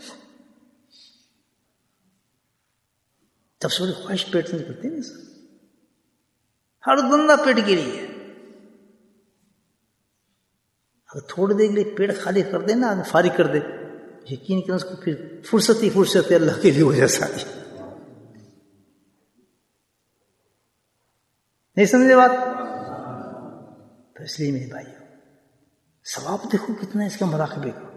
تب سے بڑی خواہش پیٹ سے نکلتی نہیں سر, ہر دندہ پیٹ کے لیے. اگر تھوڑی دیر کے لیے پیٹ خالی کر دے نا, فارغ کر دے, یقین کریں اس کو پھر فرصت ہی فرصت ہے اللہ کے لیے ہو جائے ساری. نہیں سمجھے بات؟ تو اس لیے میرے بھائی ثواب دیکھو کتنا ہے اس کا مراقبے کا.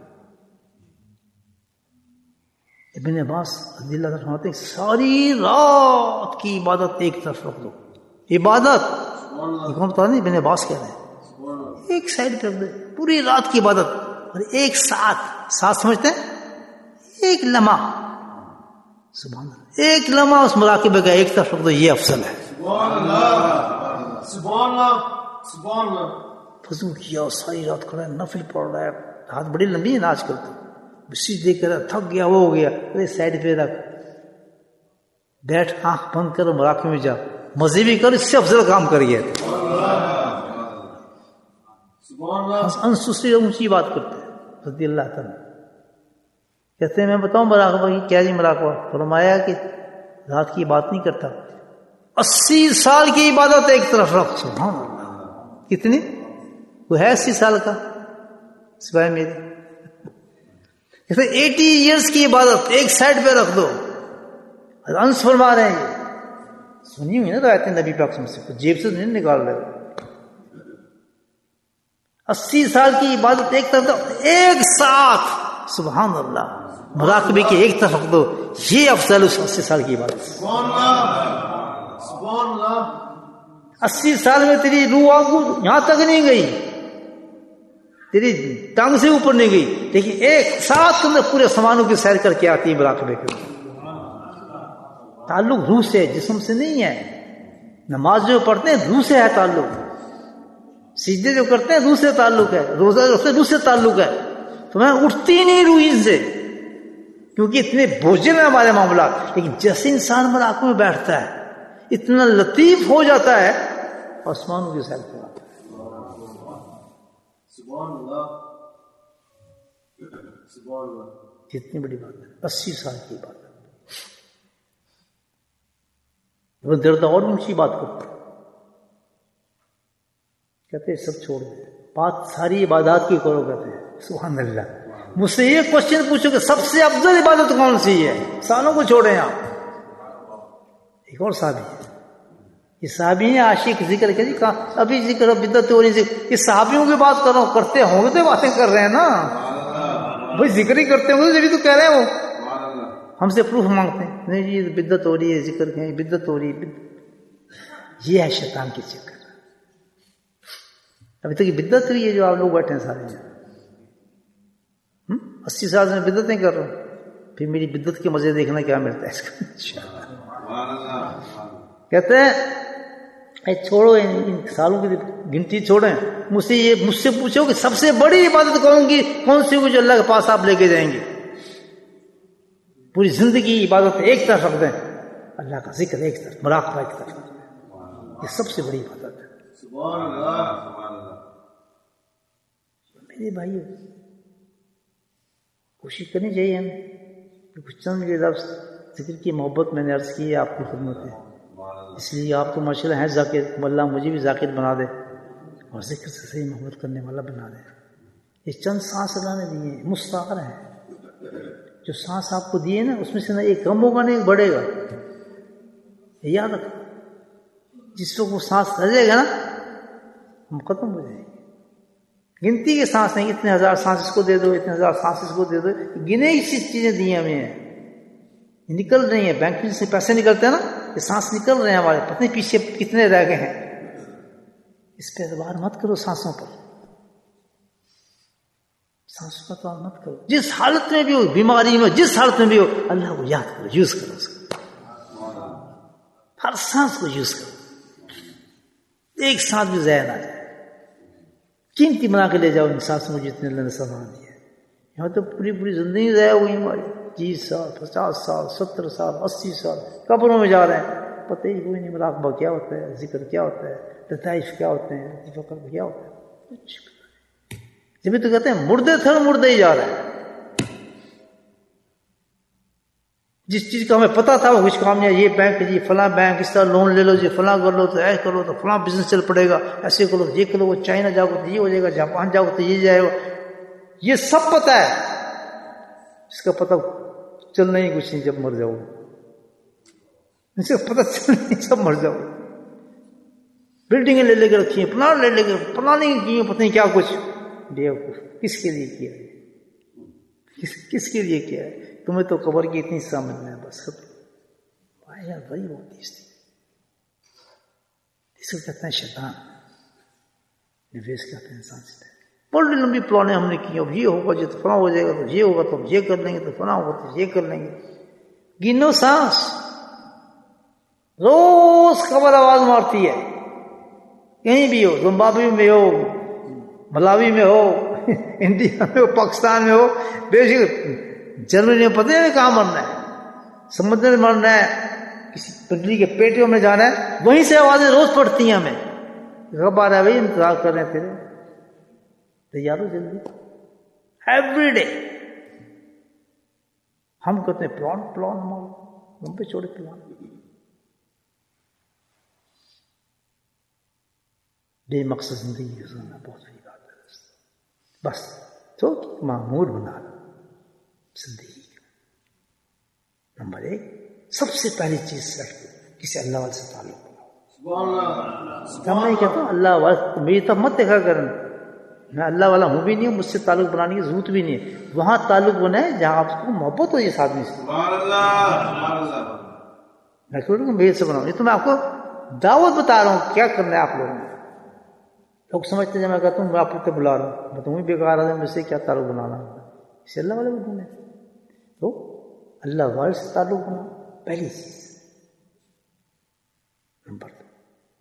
ابن عباس رضی اللہ عنہ فرماتے ہیں ساری رات کی عبادت ایک طرف رکھ دو. عبادت یہ کون بتا نہیں, ابن عباس کہہ رہے ہیں ایک سائڈ پہ رکھ دو پوری رات کی عبادت, اور ایک ساتھ ساتھ سمجھتے ہیں ایک لمحہ, سبحان اللہ, ایک لمحہ اس مراقبے کا ایک طرف رکھ دو, یہ افضل ہے. سبحان اللہ, سبحان اللہ, سبحان اللہ. وضو کیا ساری رات کھڑا ہے, نفل پڑھ رہا ہے, ہاتھ بڑی لمبی ہے نا آج کل تو, بسیج دیکھ کر تھک گیا وہ ہو گیا, ارے سائڈ پہ رکھ, بیٹھ آنکھ بند کر مراقبے میں جا, مزے بھی کر, اس سے افضل کام کریے. انسوسی اونچی بات کرتے ہیں رضی اللہ تعالیٰ, کہتے ہیں میں بتاؤں مراقبہ کی کیا جی مراقبہ. فرمایا کہ رات کی بات نہیں کرتا, اسی سال کی عبادت ایک طرف رکھ. سبحان اللہ, کتنی وہ ہے اسی سال کا سوائے میری, کہتے ہیں ایٹی ایئرس کی عبادت ایک سائڈ پہ رکھ دو. انس فرما رہے ہیں, یہ سنی ہوئی نا تو آتے ہیں نبی پاک سے, جیب سے نہیں نکال رہے. اسی سال کی عبادت ایک طرف دو, ایک ساتھ, سبحان اللہ, مراقبے کی ایک طرف رکھ دو, یہ افضل اس اسی سال کی عبادت. سبحان اللہ, سبحان اللہ. اسی سال میں تیری روح آگو یہاں تک نہیں گئی, تیری ٹانگ سے اوپر نہیں گئی, لیکن ایک ساتھ تم نے پورے سمانوں کی سیر کر کے آتی ہے مراقبے کے. تعلق روح سے, جسم سے نہیں ہے. نماز جو پڑھتے ہیں روح سے ہے تعلق, سجدے جو کرتے ہیں روح سے تعلق ہے, روزہ جو روح سے تعلق ہے. تو میں اٹھتی نہیں روح سے, کیونکہ اتنے بوجھل ہیں ہمارے معاملات. لیکن جیسے انسان مراقبے میں بیٹھتا ہے اتنا لطیف ہو جاتا ہے, آسمانوں کی سیر کرتا ہے. سبحان اللہ, سبحان اللہ. کتنی بڑی بات ہے, اسی سال کی بات ہے. وہ درد اور اونچی بات کرتے کہتے سب چھوڑ دیں, بات ساری عبادات کی کرو, کہتے ہیں سبحان اللہ. مجھ سے یہ کوشچن پوچھو کہ سب سے افضل عبادت کون سی ہے، سالوں کو چھوڑیں آپ. ایک اور صحابی ہے، یہ صحابی ہیں عاشق ذکر کے جی کہاں ابھی ذکر بدعت ہو رہی، یہ صحابیوں کی بات کر رہا ہوں، کرتے ہوں گے تو باتیں کر رہے ہیں نا بھائی، ذکر ہی کرتے ہوں گے جبھی تو کہہ رہے ہیں. وہ ہم سے پروف مانگتے ہیں، نہیں جی بدعت ہو رہی ہے، ذکر کے بدعت ہو رہی ہے. یہ ہے شیطان کی چکر. ابھی تک یہ بدعت ہوئی ہے جو آپ لوگ بیٹھے ہیں سارے اسی سال سے میں بدعت نہیں کر رہا ہوں، پھر میری بدعت کے مزے دیکھنا کیا ملتا ہے اس کا. کہتے ہیں اے چھوڑو ان سالوں کی گنتی چھوڑیں، مجھ سے یہ مجھ سے پوچھو کہ سب سے بڑی عبادت کون کی کون سی ہوگی جو اللہ کے پاس آپ لے کے جائیں گے. پوری زندگی عبادت ایک طرف رکھ دیں، اللہ کا ذکر ایک طرف، مراقبہ ایک طرف، یہ سب سے بڑی عبادت ہے. سبحان اللہ. میرے بھائیو کوشش کرنی چاہیے ہمیں کچھ چند یہ لفظ ذکر کی محبت میں نے عرض کی ہے آپ کی خدمت ہے، اس لیے آپ تو ماشاء اللہ ہیں ذاکر، اللہ مجھے بھی ذاکر بنا دے اور ذکر سے صحیح محبت کرنے والا بنا دے. یہ چند سانس اللہ نے دیے ہیں، مستعار ہیں. جو سانس آپ کو دیے نا اس میں سے نہ ایک کم ہوگا نہ ایک بڑھے گا. یاد رکھو جس وقت وہ سانس رہ جائے گا نا ہم ختم ہو جائیں گے. گنتی کے سانس نہیں، اتنے ہزار سانس اس کو دے دو، اتنے ہزار سانس اس کو دے دو، گنے ہی چیزیں دی ہمیں ہیں، نکل رہی ہیں. بینک میں سے پیسے نکلتے ہیں نا، یہ سانس نکل رہے ہیں ہمارے، پتہ نہیں پیچھے کتنے رہ گئے ہیں. اس پہ اعتبار مت کرو، سانسوں پر سانسوں کا اعتبار مت کرو. جس حالت میں بھی ہو، بیماری میں جس حالت میں بھی ہو، اللہ کو یاد کرو، یوز کرو اس کو، ہر سانس کو یوز کرو. ایک سانس بھی ضائع نہ جائے، قیمتی بنا کے لے جاؤ ان سانسوں کو جتنے اللہ نے سامان دیا. یہاں تو پوری پوری زندگی ضائع ہوئی ہماری، تیس سال پچاس سال ستر سال اسی سال قبروں میں جا رہے ہیں، پتہ ہی کوئی نہیں مراقبہ کیا ہوتا ہے، ذکر کیا ہوتا ہے، لطائف کیا ہوتے ہیں، فکر کیا ہوتا ہے، کچھ. جبھی تو کہتے ہیں مردے تھے اور مردے ہی جا رہے ہیں. جس چیز کا ہمیں پتا تھا وہ کچھ کام نہیں. یہ بینک جی فلاں بینک اس طرح لون لے لو جی، فلاں کر لو تو ایسے کرو تو فلاں بزنس چل پڑے گا، ایسے کرو یہ کرو، وہ چائنا جاؤ تو یہ ہو جائے گا، جاپان جاؤ تو یہ جائے گا. یہ سب پتہ ہے، اس کا پتہ چلنا ہی کچھ نہیں جب مر جاؤ، اس کا پتہ چلنا نہیں سب مر جاؤ. بلڈنگیں لے لے کے رکھی ہیں، پلان لے لے کے پلاننگ کی ہیں، پتہ نہیں کیا کچھ. بیوقوف، کس کے لیے کیا ہے، کس کس کے لیے کیا ہے؟ تمہیں تو قبر کی اتنی سامنے ہے بس ختم. یار بڑی ہوتی اس اس کو کہتے ہیں شیطان، نویش کہتے ہیں انسان سے. بڑی لمبی پلانیں ہم نے کی، اب یہ ہوگا جو تو فلاں ہو جائے گا، تو یہ ہوگا تو یہ کر لیں گے، تو فلاں ہوگا تو یہ کر لیں گے. گنو سانس، روز خبر آواز مارتی ہے، کہیں بھی ہو، زمبابوے میں ہو، ملاوی میں ہو، انڈیا میں ہو، پاکستان میں ہو، بے شک جرمنی میں پتہ نہیں کہاں مرنا ہے، سمندر میں مرنا ہے، کسی پٹری کے پیٹوں میں جانا ہے، وہیں سے آوازیں روز پڑتی ہیں ہمیں. کب آ رہا ہے بھائی، انتظار کر رہے ہیں تیرے، تیار ہو جلدی. ایوری ڈے ہم کہتے ہیں پلان پلان ہمارے لمبے چوڑے پلان. بے مقصد زندگی گزارنا بہت بڑی بات ہے. بس تو معمول بنا لو زندگی کا. نمبر ایک، سب سے پہلی چیز سیٹ کرو، کسی اللہ والے سے تعلق بناؤ. ہم نہیں کہتا اللہ والے میری طرف مت دیکھا کریں، میں اللہ والا ہوں بھی نہیں ہوں، مجھ سے تعلق بنانے کی ضرورت بھی نہیں ہے. وہاں تعلق بنائے جہاں آپ کو محبت ہو اس آدمی سے. میں کہہ رہا ہوں میرے سے بناؤ. یہ تو میں آپ کو دعوت بتا رہا ہوں کیا کرنا ہے آپ لوگوں نے. لوگ سمجھتے ہیں میں کہتا ہوں میں آپ کو بلا رہا ہوں، میں تمہیں بیکار آدمی مجھ سے کیا تعلق بنانا ہے، اسے اللہ والے بنانا ہے. تو اللہ والے سے تعلق بناؤ پہلی چیز. نمبر دو،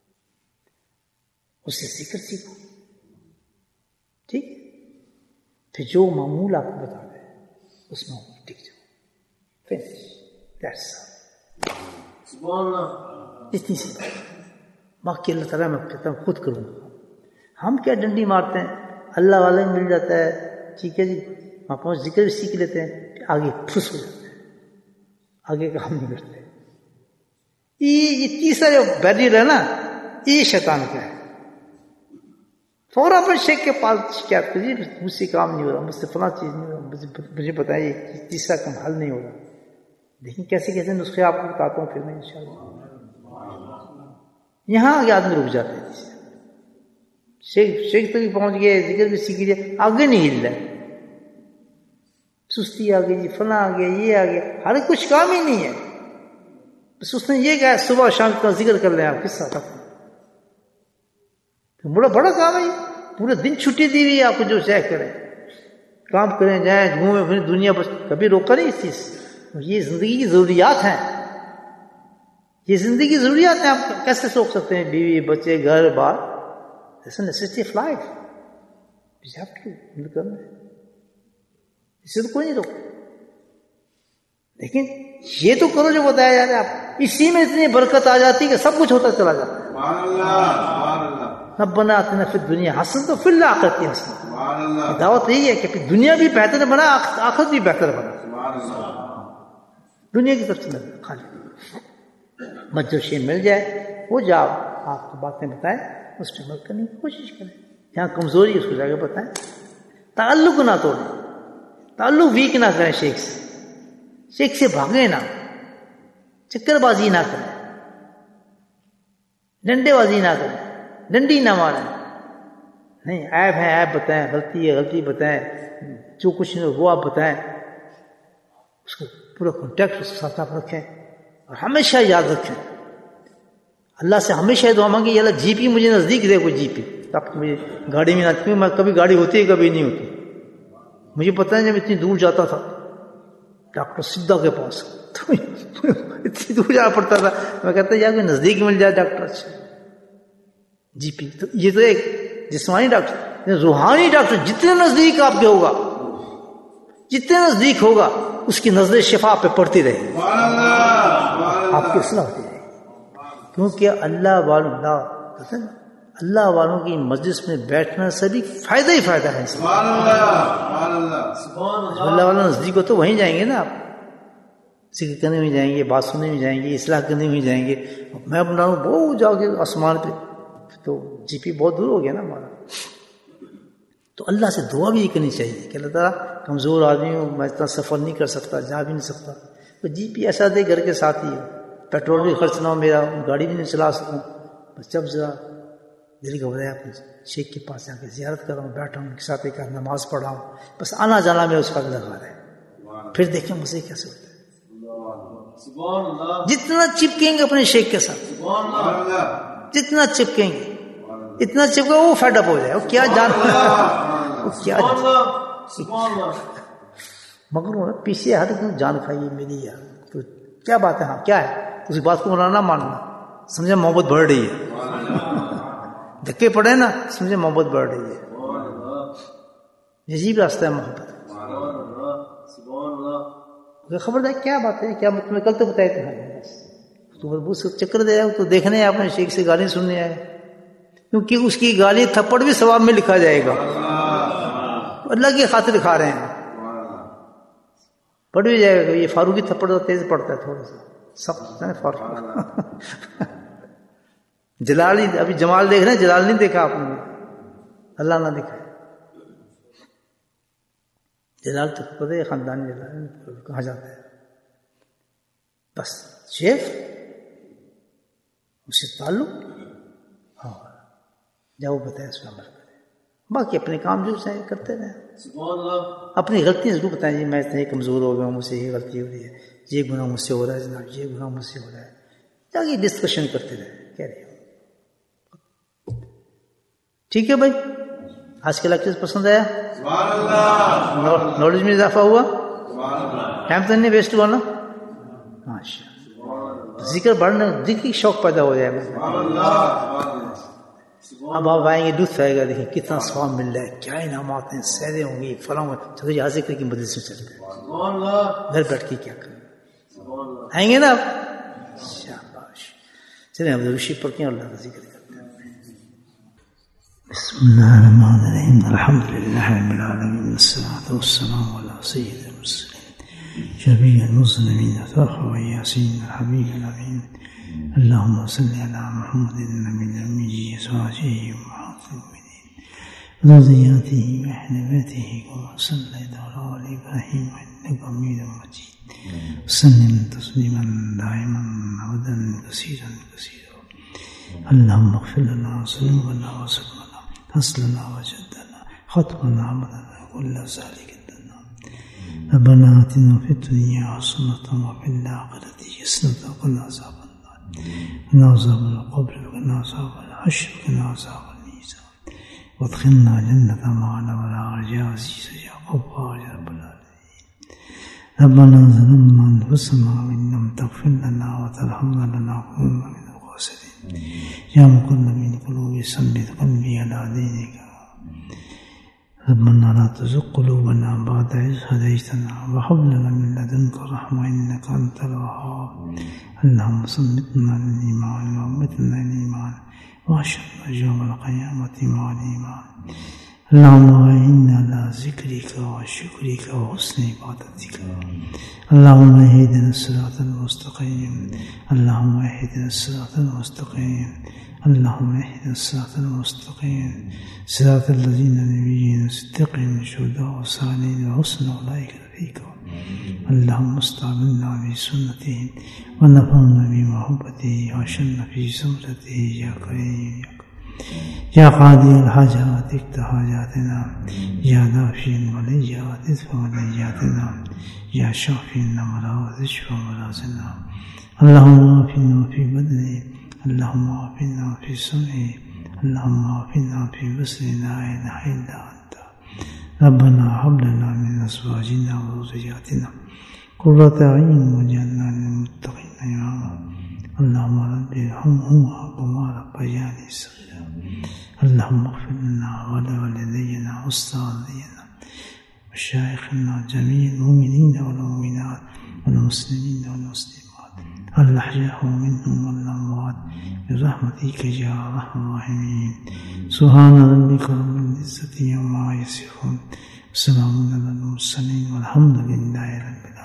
اس سے ذکر سیکھو، ٹھیک. پھر جو معمول آپ کو بتا دے اس میں ٹک جاؤ. Finish, that's all. اتنی سی بات. باقی اللہ تعالیٰ میں کہتا ہوں خود کروں. ہم کیا ڈنڈی مارتے ہیں، اللہ والے میں مل جاتا ہے، ٹھیک ہے جی، وہاں پہنچ ذکر بھی سیکھ لیتے ہیں، آگے پھس ہو جاتے ہیں، آگے کا ہم نہیں کرتے. یہ تیسرا جو بیریئر ہے نا، یہ شیطان کا ہے. فوراً اپنے شیخ کے پاس شکایت کریے مجھ سے کام نہیں ہو رہا، مجھ سے فلاں چیز نہیں ہو رہا، مجھے مجھے بتائیے تیسرا کام حل نہیں ہو رہا. لیکن کیسے کیسے نسخے آپ کو بتاتا ہوں پھر میں انشاءاللہ. یہاں آگے آدمی رک جاتے ہیں. شیخ شیخ تک پہنچ گئے، ذکر بھی سیکھ لیا، آگے نہیں ہل رہا ہے. سستی آ گئی جی، فلاں آ گیا، یہ آ گیا، ہر کچھ کام ہی نہیں ہے. بس اس نے یہ کہا صبح شام کا ذکر کر لیں آپ کس طرح تک. بڑا بڑا کام ہے، پورے دن چھٹی دی ہوئی ہے آپ کو، جو چاہے کریں، کام کریں، جائیں گھومیں پھریں دنیا. بس کبھی روکا نہیں اس چیز. یہ زندگی کی ضروریات ہیں، یہ زندگی کی ضروریات ہیں. آپ کیسے روک سکتے ہیں؟ بیوی بچے گھر بار، It's a necessity of life. You have to کرنا ہے، اسے تو کوئی نہیں روکتا. لیکن یہ تو کرو جو بتایا جا رہا ہے. آپ اسی میں اتنی برکت آ جاتی کہ سب کچھ ہوتا چلا جاتا ہے. ربنا آتنا فی الدنیا حسنۃ وفی الآخرۃ حسنۃ. دعوت یہی ہے کہ دنیا بھی بہتر بنا، آخرت بھی بہتر بنا. دنیا کی طرف سے نہ خالی بس جو شے مل جائے وہ جاؤ. آپ کو باتیں بتائیں، اس پہ عمل کرنے کی کوشش کریں. جہاں کمزوری ہے اس کو جا کے بتائیں. تعلق نہ توڑیں، تعلق ویک نہ کریں شیخ سے. شیخ سے بھاگیں نہ، چکر بازی نہ کریں، ڈنڈے بازی نہ کریں، ڈنڈی نہ ماریں. نہیں، عیب ہے عیب بتائیں، غلطی ہے غلطی بتائیں، جو کچھ نہیں وہ آپ بتائیں. اس کو پورا کانٹیکٹ اس کے ساتھ آپ رکھیں اور ہمیشہ یاد رکھیں. اللہ سے ہمیشہ دعا مانگی، یہ اللہ جی پی مجھے نزدیک دے، کوئی جی پی تب مجھے گاڑی میں نہ، میں کبھی گاڑی ہوتی ہے کبھی نہیں ہوتی. مجھے پتہ ہے جب اتنی دور جاتا تھا ڈاکٹر سدھا کے پاس، تو اتنی دور جانا پڑتا تھا. میں کہتا یا کوئی نزدیک مل جائے ڈاکٹر اچھا جی پی. تو یہ تو ایک جسمانی ڈاکٹر. روحانی ڈاکٹر جتنے نزدیک آپ کے ہوگا، جتنے نزدیک ہوگا، اس کی نظر شفا پہ پڑتی رہے گی، آپ کی اصلاح ہوتی رہے گی. کیونکہ اللہ والوں اللہ اللہ والوں کی مجلس میں بیٹھنا سے بھی فائدہ ہی فائدہ ہے. اللہ والوں نزدیک ہو تو وہیں جائیں گے نا. آپ ذکر کرنے میں جائیں گے، بات سننے میں جائیں گے، اصلاح کرنے میں جائیں گے. میں بنا رہا ہوں بہت جاؤ گے آسمان پہ، تو جی پی بہت دور ہو گیا نا ہمارا. تو اللہ سے دعا بھی کرنی چاہیے کہ اللہ تعالیٰ کمزور آدمی ہوں، میں اتنا سفر نہیں کر سکتا، جا بھی نہیں سکتا، تو جی پی ایسا دے گھر کے ساتھ ہی ہو، پیٹرول بھی خرچ نہ ہو میرا، گاڑی بھی نہیں چلا سکوں. بس جب ذرا دل گھبرایا اپنے شیخ کے پاس جا کے زیارت کر رہا ہوں، بیٹھا ہوں ان کے ساتھ، ایک نماز پڑھا ہوں، بس آنا جانا میں اس وقت لگا رہا ہے. پھر دیکھیں مزے کیسے ہوتا ہے. جتنا چپکیں گے اپنے شیخ کے ساتھ، جتنا چپکیں گے اتنا چپکا وہ فیڈ اپ ہو جائے. وہ کیا جان وہ کیا مگر پیچھے ہر کیوں جان کھائیے میری یار، تو کیا بات ہے. ہاں کیا ہے، اس بات کو نہ ماننا، سمجھے محبت بڑھ رہی ہے. دھکے پڑے نا، سمجھے محبت بڑھ رہی ہے. عجیب راستہ ہے محبت. خبردار کیا بات ہے، کیا تمہیں کل تو بتایا تھا، بس تو بس چکر دے آئے تو دیکھنے آپ نے شیخ سے گالی سننے آئے، کیونکہ اس کی گالی تھپڑ بھی ثواب میں لکھا جائے گا. اللہ کی خاطر کھا رہے ہیں، پڑھ بھی جائے گا. یہ فاروقی تھپڑ تو تیز پڑتا ہے، تھوڑا سا سخت ہے فاروق. جلال نہیں، ابھی جمال دیکھ رہے ہیں، جلال نہیں دیکھا آپ نے، اللہ نہ دکھائے. جلال تو پتہ ہے خاندانی جلال کہا جاتا ہے. بس شیخ اس سے تعلق، ہاں جب وہ بتائے اس پہ عمل کریں. باقی اپنے کام جو چاہے کرتے رہیں. اپنی غلطیاں ضرور بتائیں، جی میں اتنے کمزور ہو گیا ہوں، مجھ سے یہ غلطی ہو رہی ہے، یہ گناہ مجھ سے ہو رہا ہے جناب، یہ گناہ مجھ سے ہو رہا ہے. تاکہ ڈسکشن کرتے رہیں. کہہ رہے ہو ٹھیک ہے بھائی. آج کا لیکچر پسند آیا؟ نالج میں اضافہ ہوا؟ ٹائم تو نہیں ویسٹ ہوا نا؟ ماشاء اللہ. ذکر بڑھنے، ذکر کی شوق پیدا ہو جائے. اب آپ آئیں گے، لطف آئے گا، دیکھیں کتنا ثواب مل رہا ہے، کیا انعامات ہیں، سیریں ہوں گی، فلاں. چلو یہ ذکر کی مدد سے چلتے ہیں، گھر بیٹھ کے کیا کریں. آئیں گے نا آپ؟ شاباش. چلیں ہم روشی پڑھ کے اللہ کا ذکر کرتے ہیں. بسم اللہ الرحمن الرحیم. الحمد للہ رب العالمین، والصلاة والسلام علی سید المرسلین شفیع المذنبین وطه یاسین الحبیب الامین. اللهم صل على محمد النبي الأمي أزواجه أمهات المؤمنين وذرياته وأهل بيته كما صليت على آل إبراهيم إنك حميد مجيد وسلم تسليما دائما أبدا كثيرا كثيرا. اللهم اغفر لنا ذنوبنا وسقمنا أصلنا وجدنا خطبنا عملنا كل ذلك لنا. ربنا آتنا في الدنيا حسنة وفي الآخرة حسنة وقنا عذاب النار وقنا عذاب القبر وقنا عذاب الحشر وقنا عذاب الميزان وادخلنا جنة مع الأبرار يا عزيز يا غفار يا رب العالمين. ربنا ظلمنا أنفسنا وإن لم تغفر لنا وترحمنا لنكونن من الخاسرين. يا مقلب القلوب ثبت قلبي على دينك. ربنا لا تزغ قلوبنا بعد إذ هديتنا وهب لنا من لدنك رحمة إنك أنت الوهاب. اللهم ثبتنا للإيمان وأمتنا للإيمان واحشرنا يوم القيامة مع الإيمان. اللهم أعنا على ذكرك وشكرك وحسن عبادتك. اللهم اهدنا الصراط المستقيم. اللهم اهدنا الصراط المستقيم. اللهم اهدنا الصراط المستقيم صراط الذين نبيين صدقين شهداء وصالحين وحسن أولئك رفيقا. اللهم استعملنا بسنته ونفعنا بمحبته وعشرنا في زمرته يا كريم يا قاضي الحاجات اقض حاجاتنا يا دافع البليات ادفع بلياتنا يا شافي الأمراض اشف مرضنا. اللهم عافنا في بدني. اللهم عافنا في سمعي. اللهم عافنا في بصري لا إله إلا أنت. ربنا هب لنا من أزواجنا وذرياتنا قرة أعين واجعلنا للمتقين إماما. اللهم رب ارحمهما كما ربياني صغيرا. اللهم اغفر لنا ولوالدينا وأستاذنا ومشايخنا جميع المؤمنين والمؤمنات والمسلمين والمسلمات الأحياء منهم والأموات برحمتك يا أرحم الراحمين. سبحان ربك رب العزة عما يصفون وسلام على المرسلين والحمد لله رب العالمين.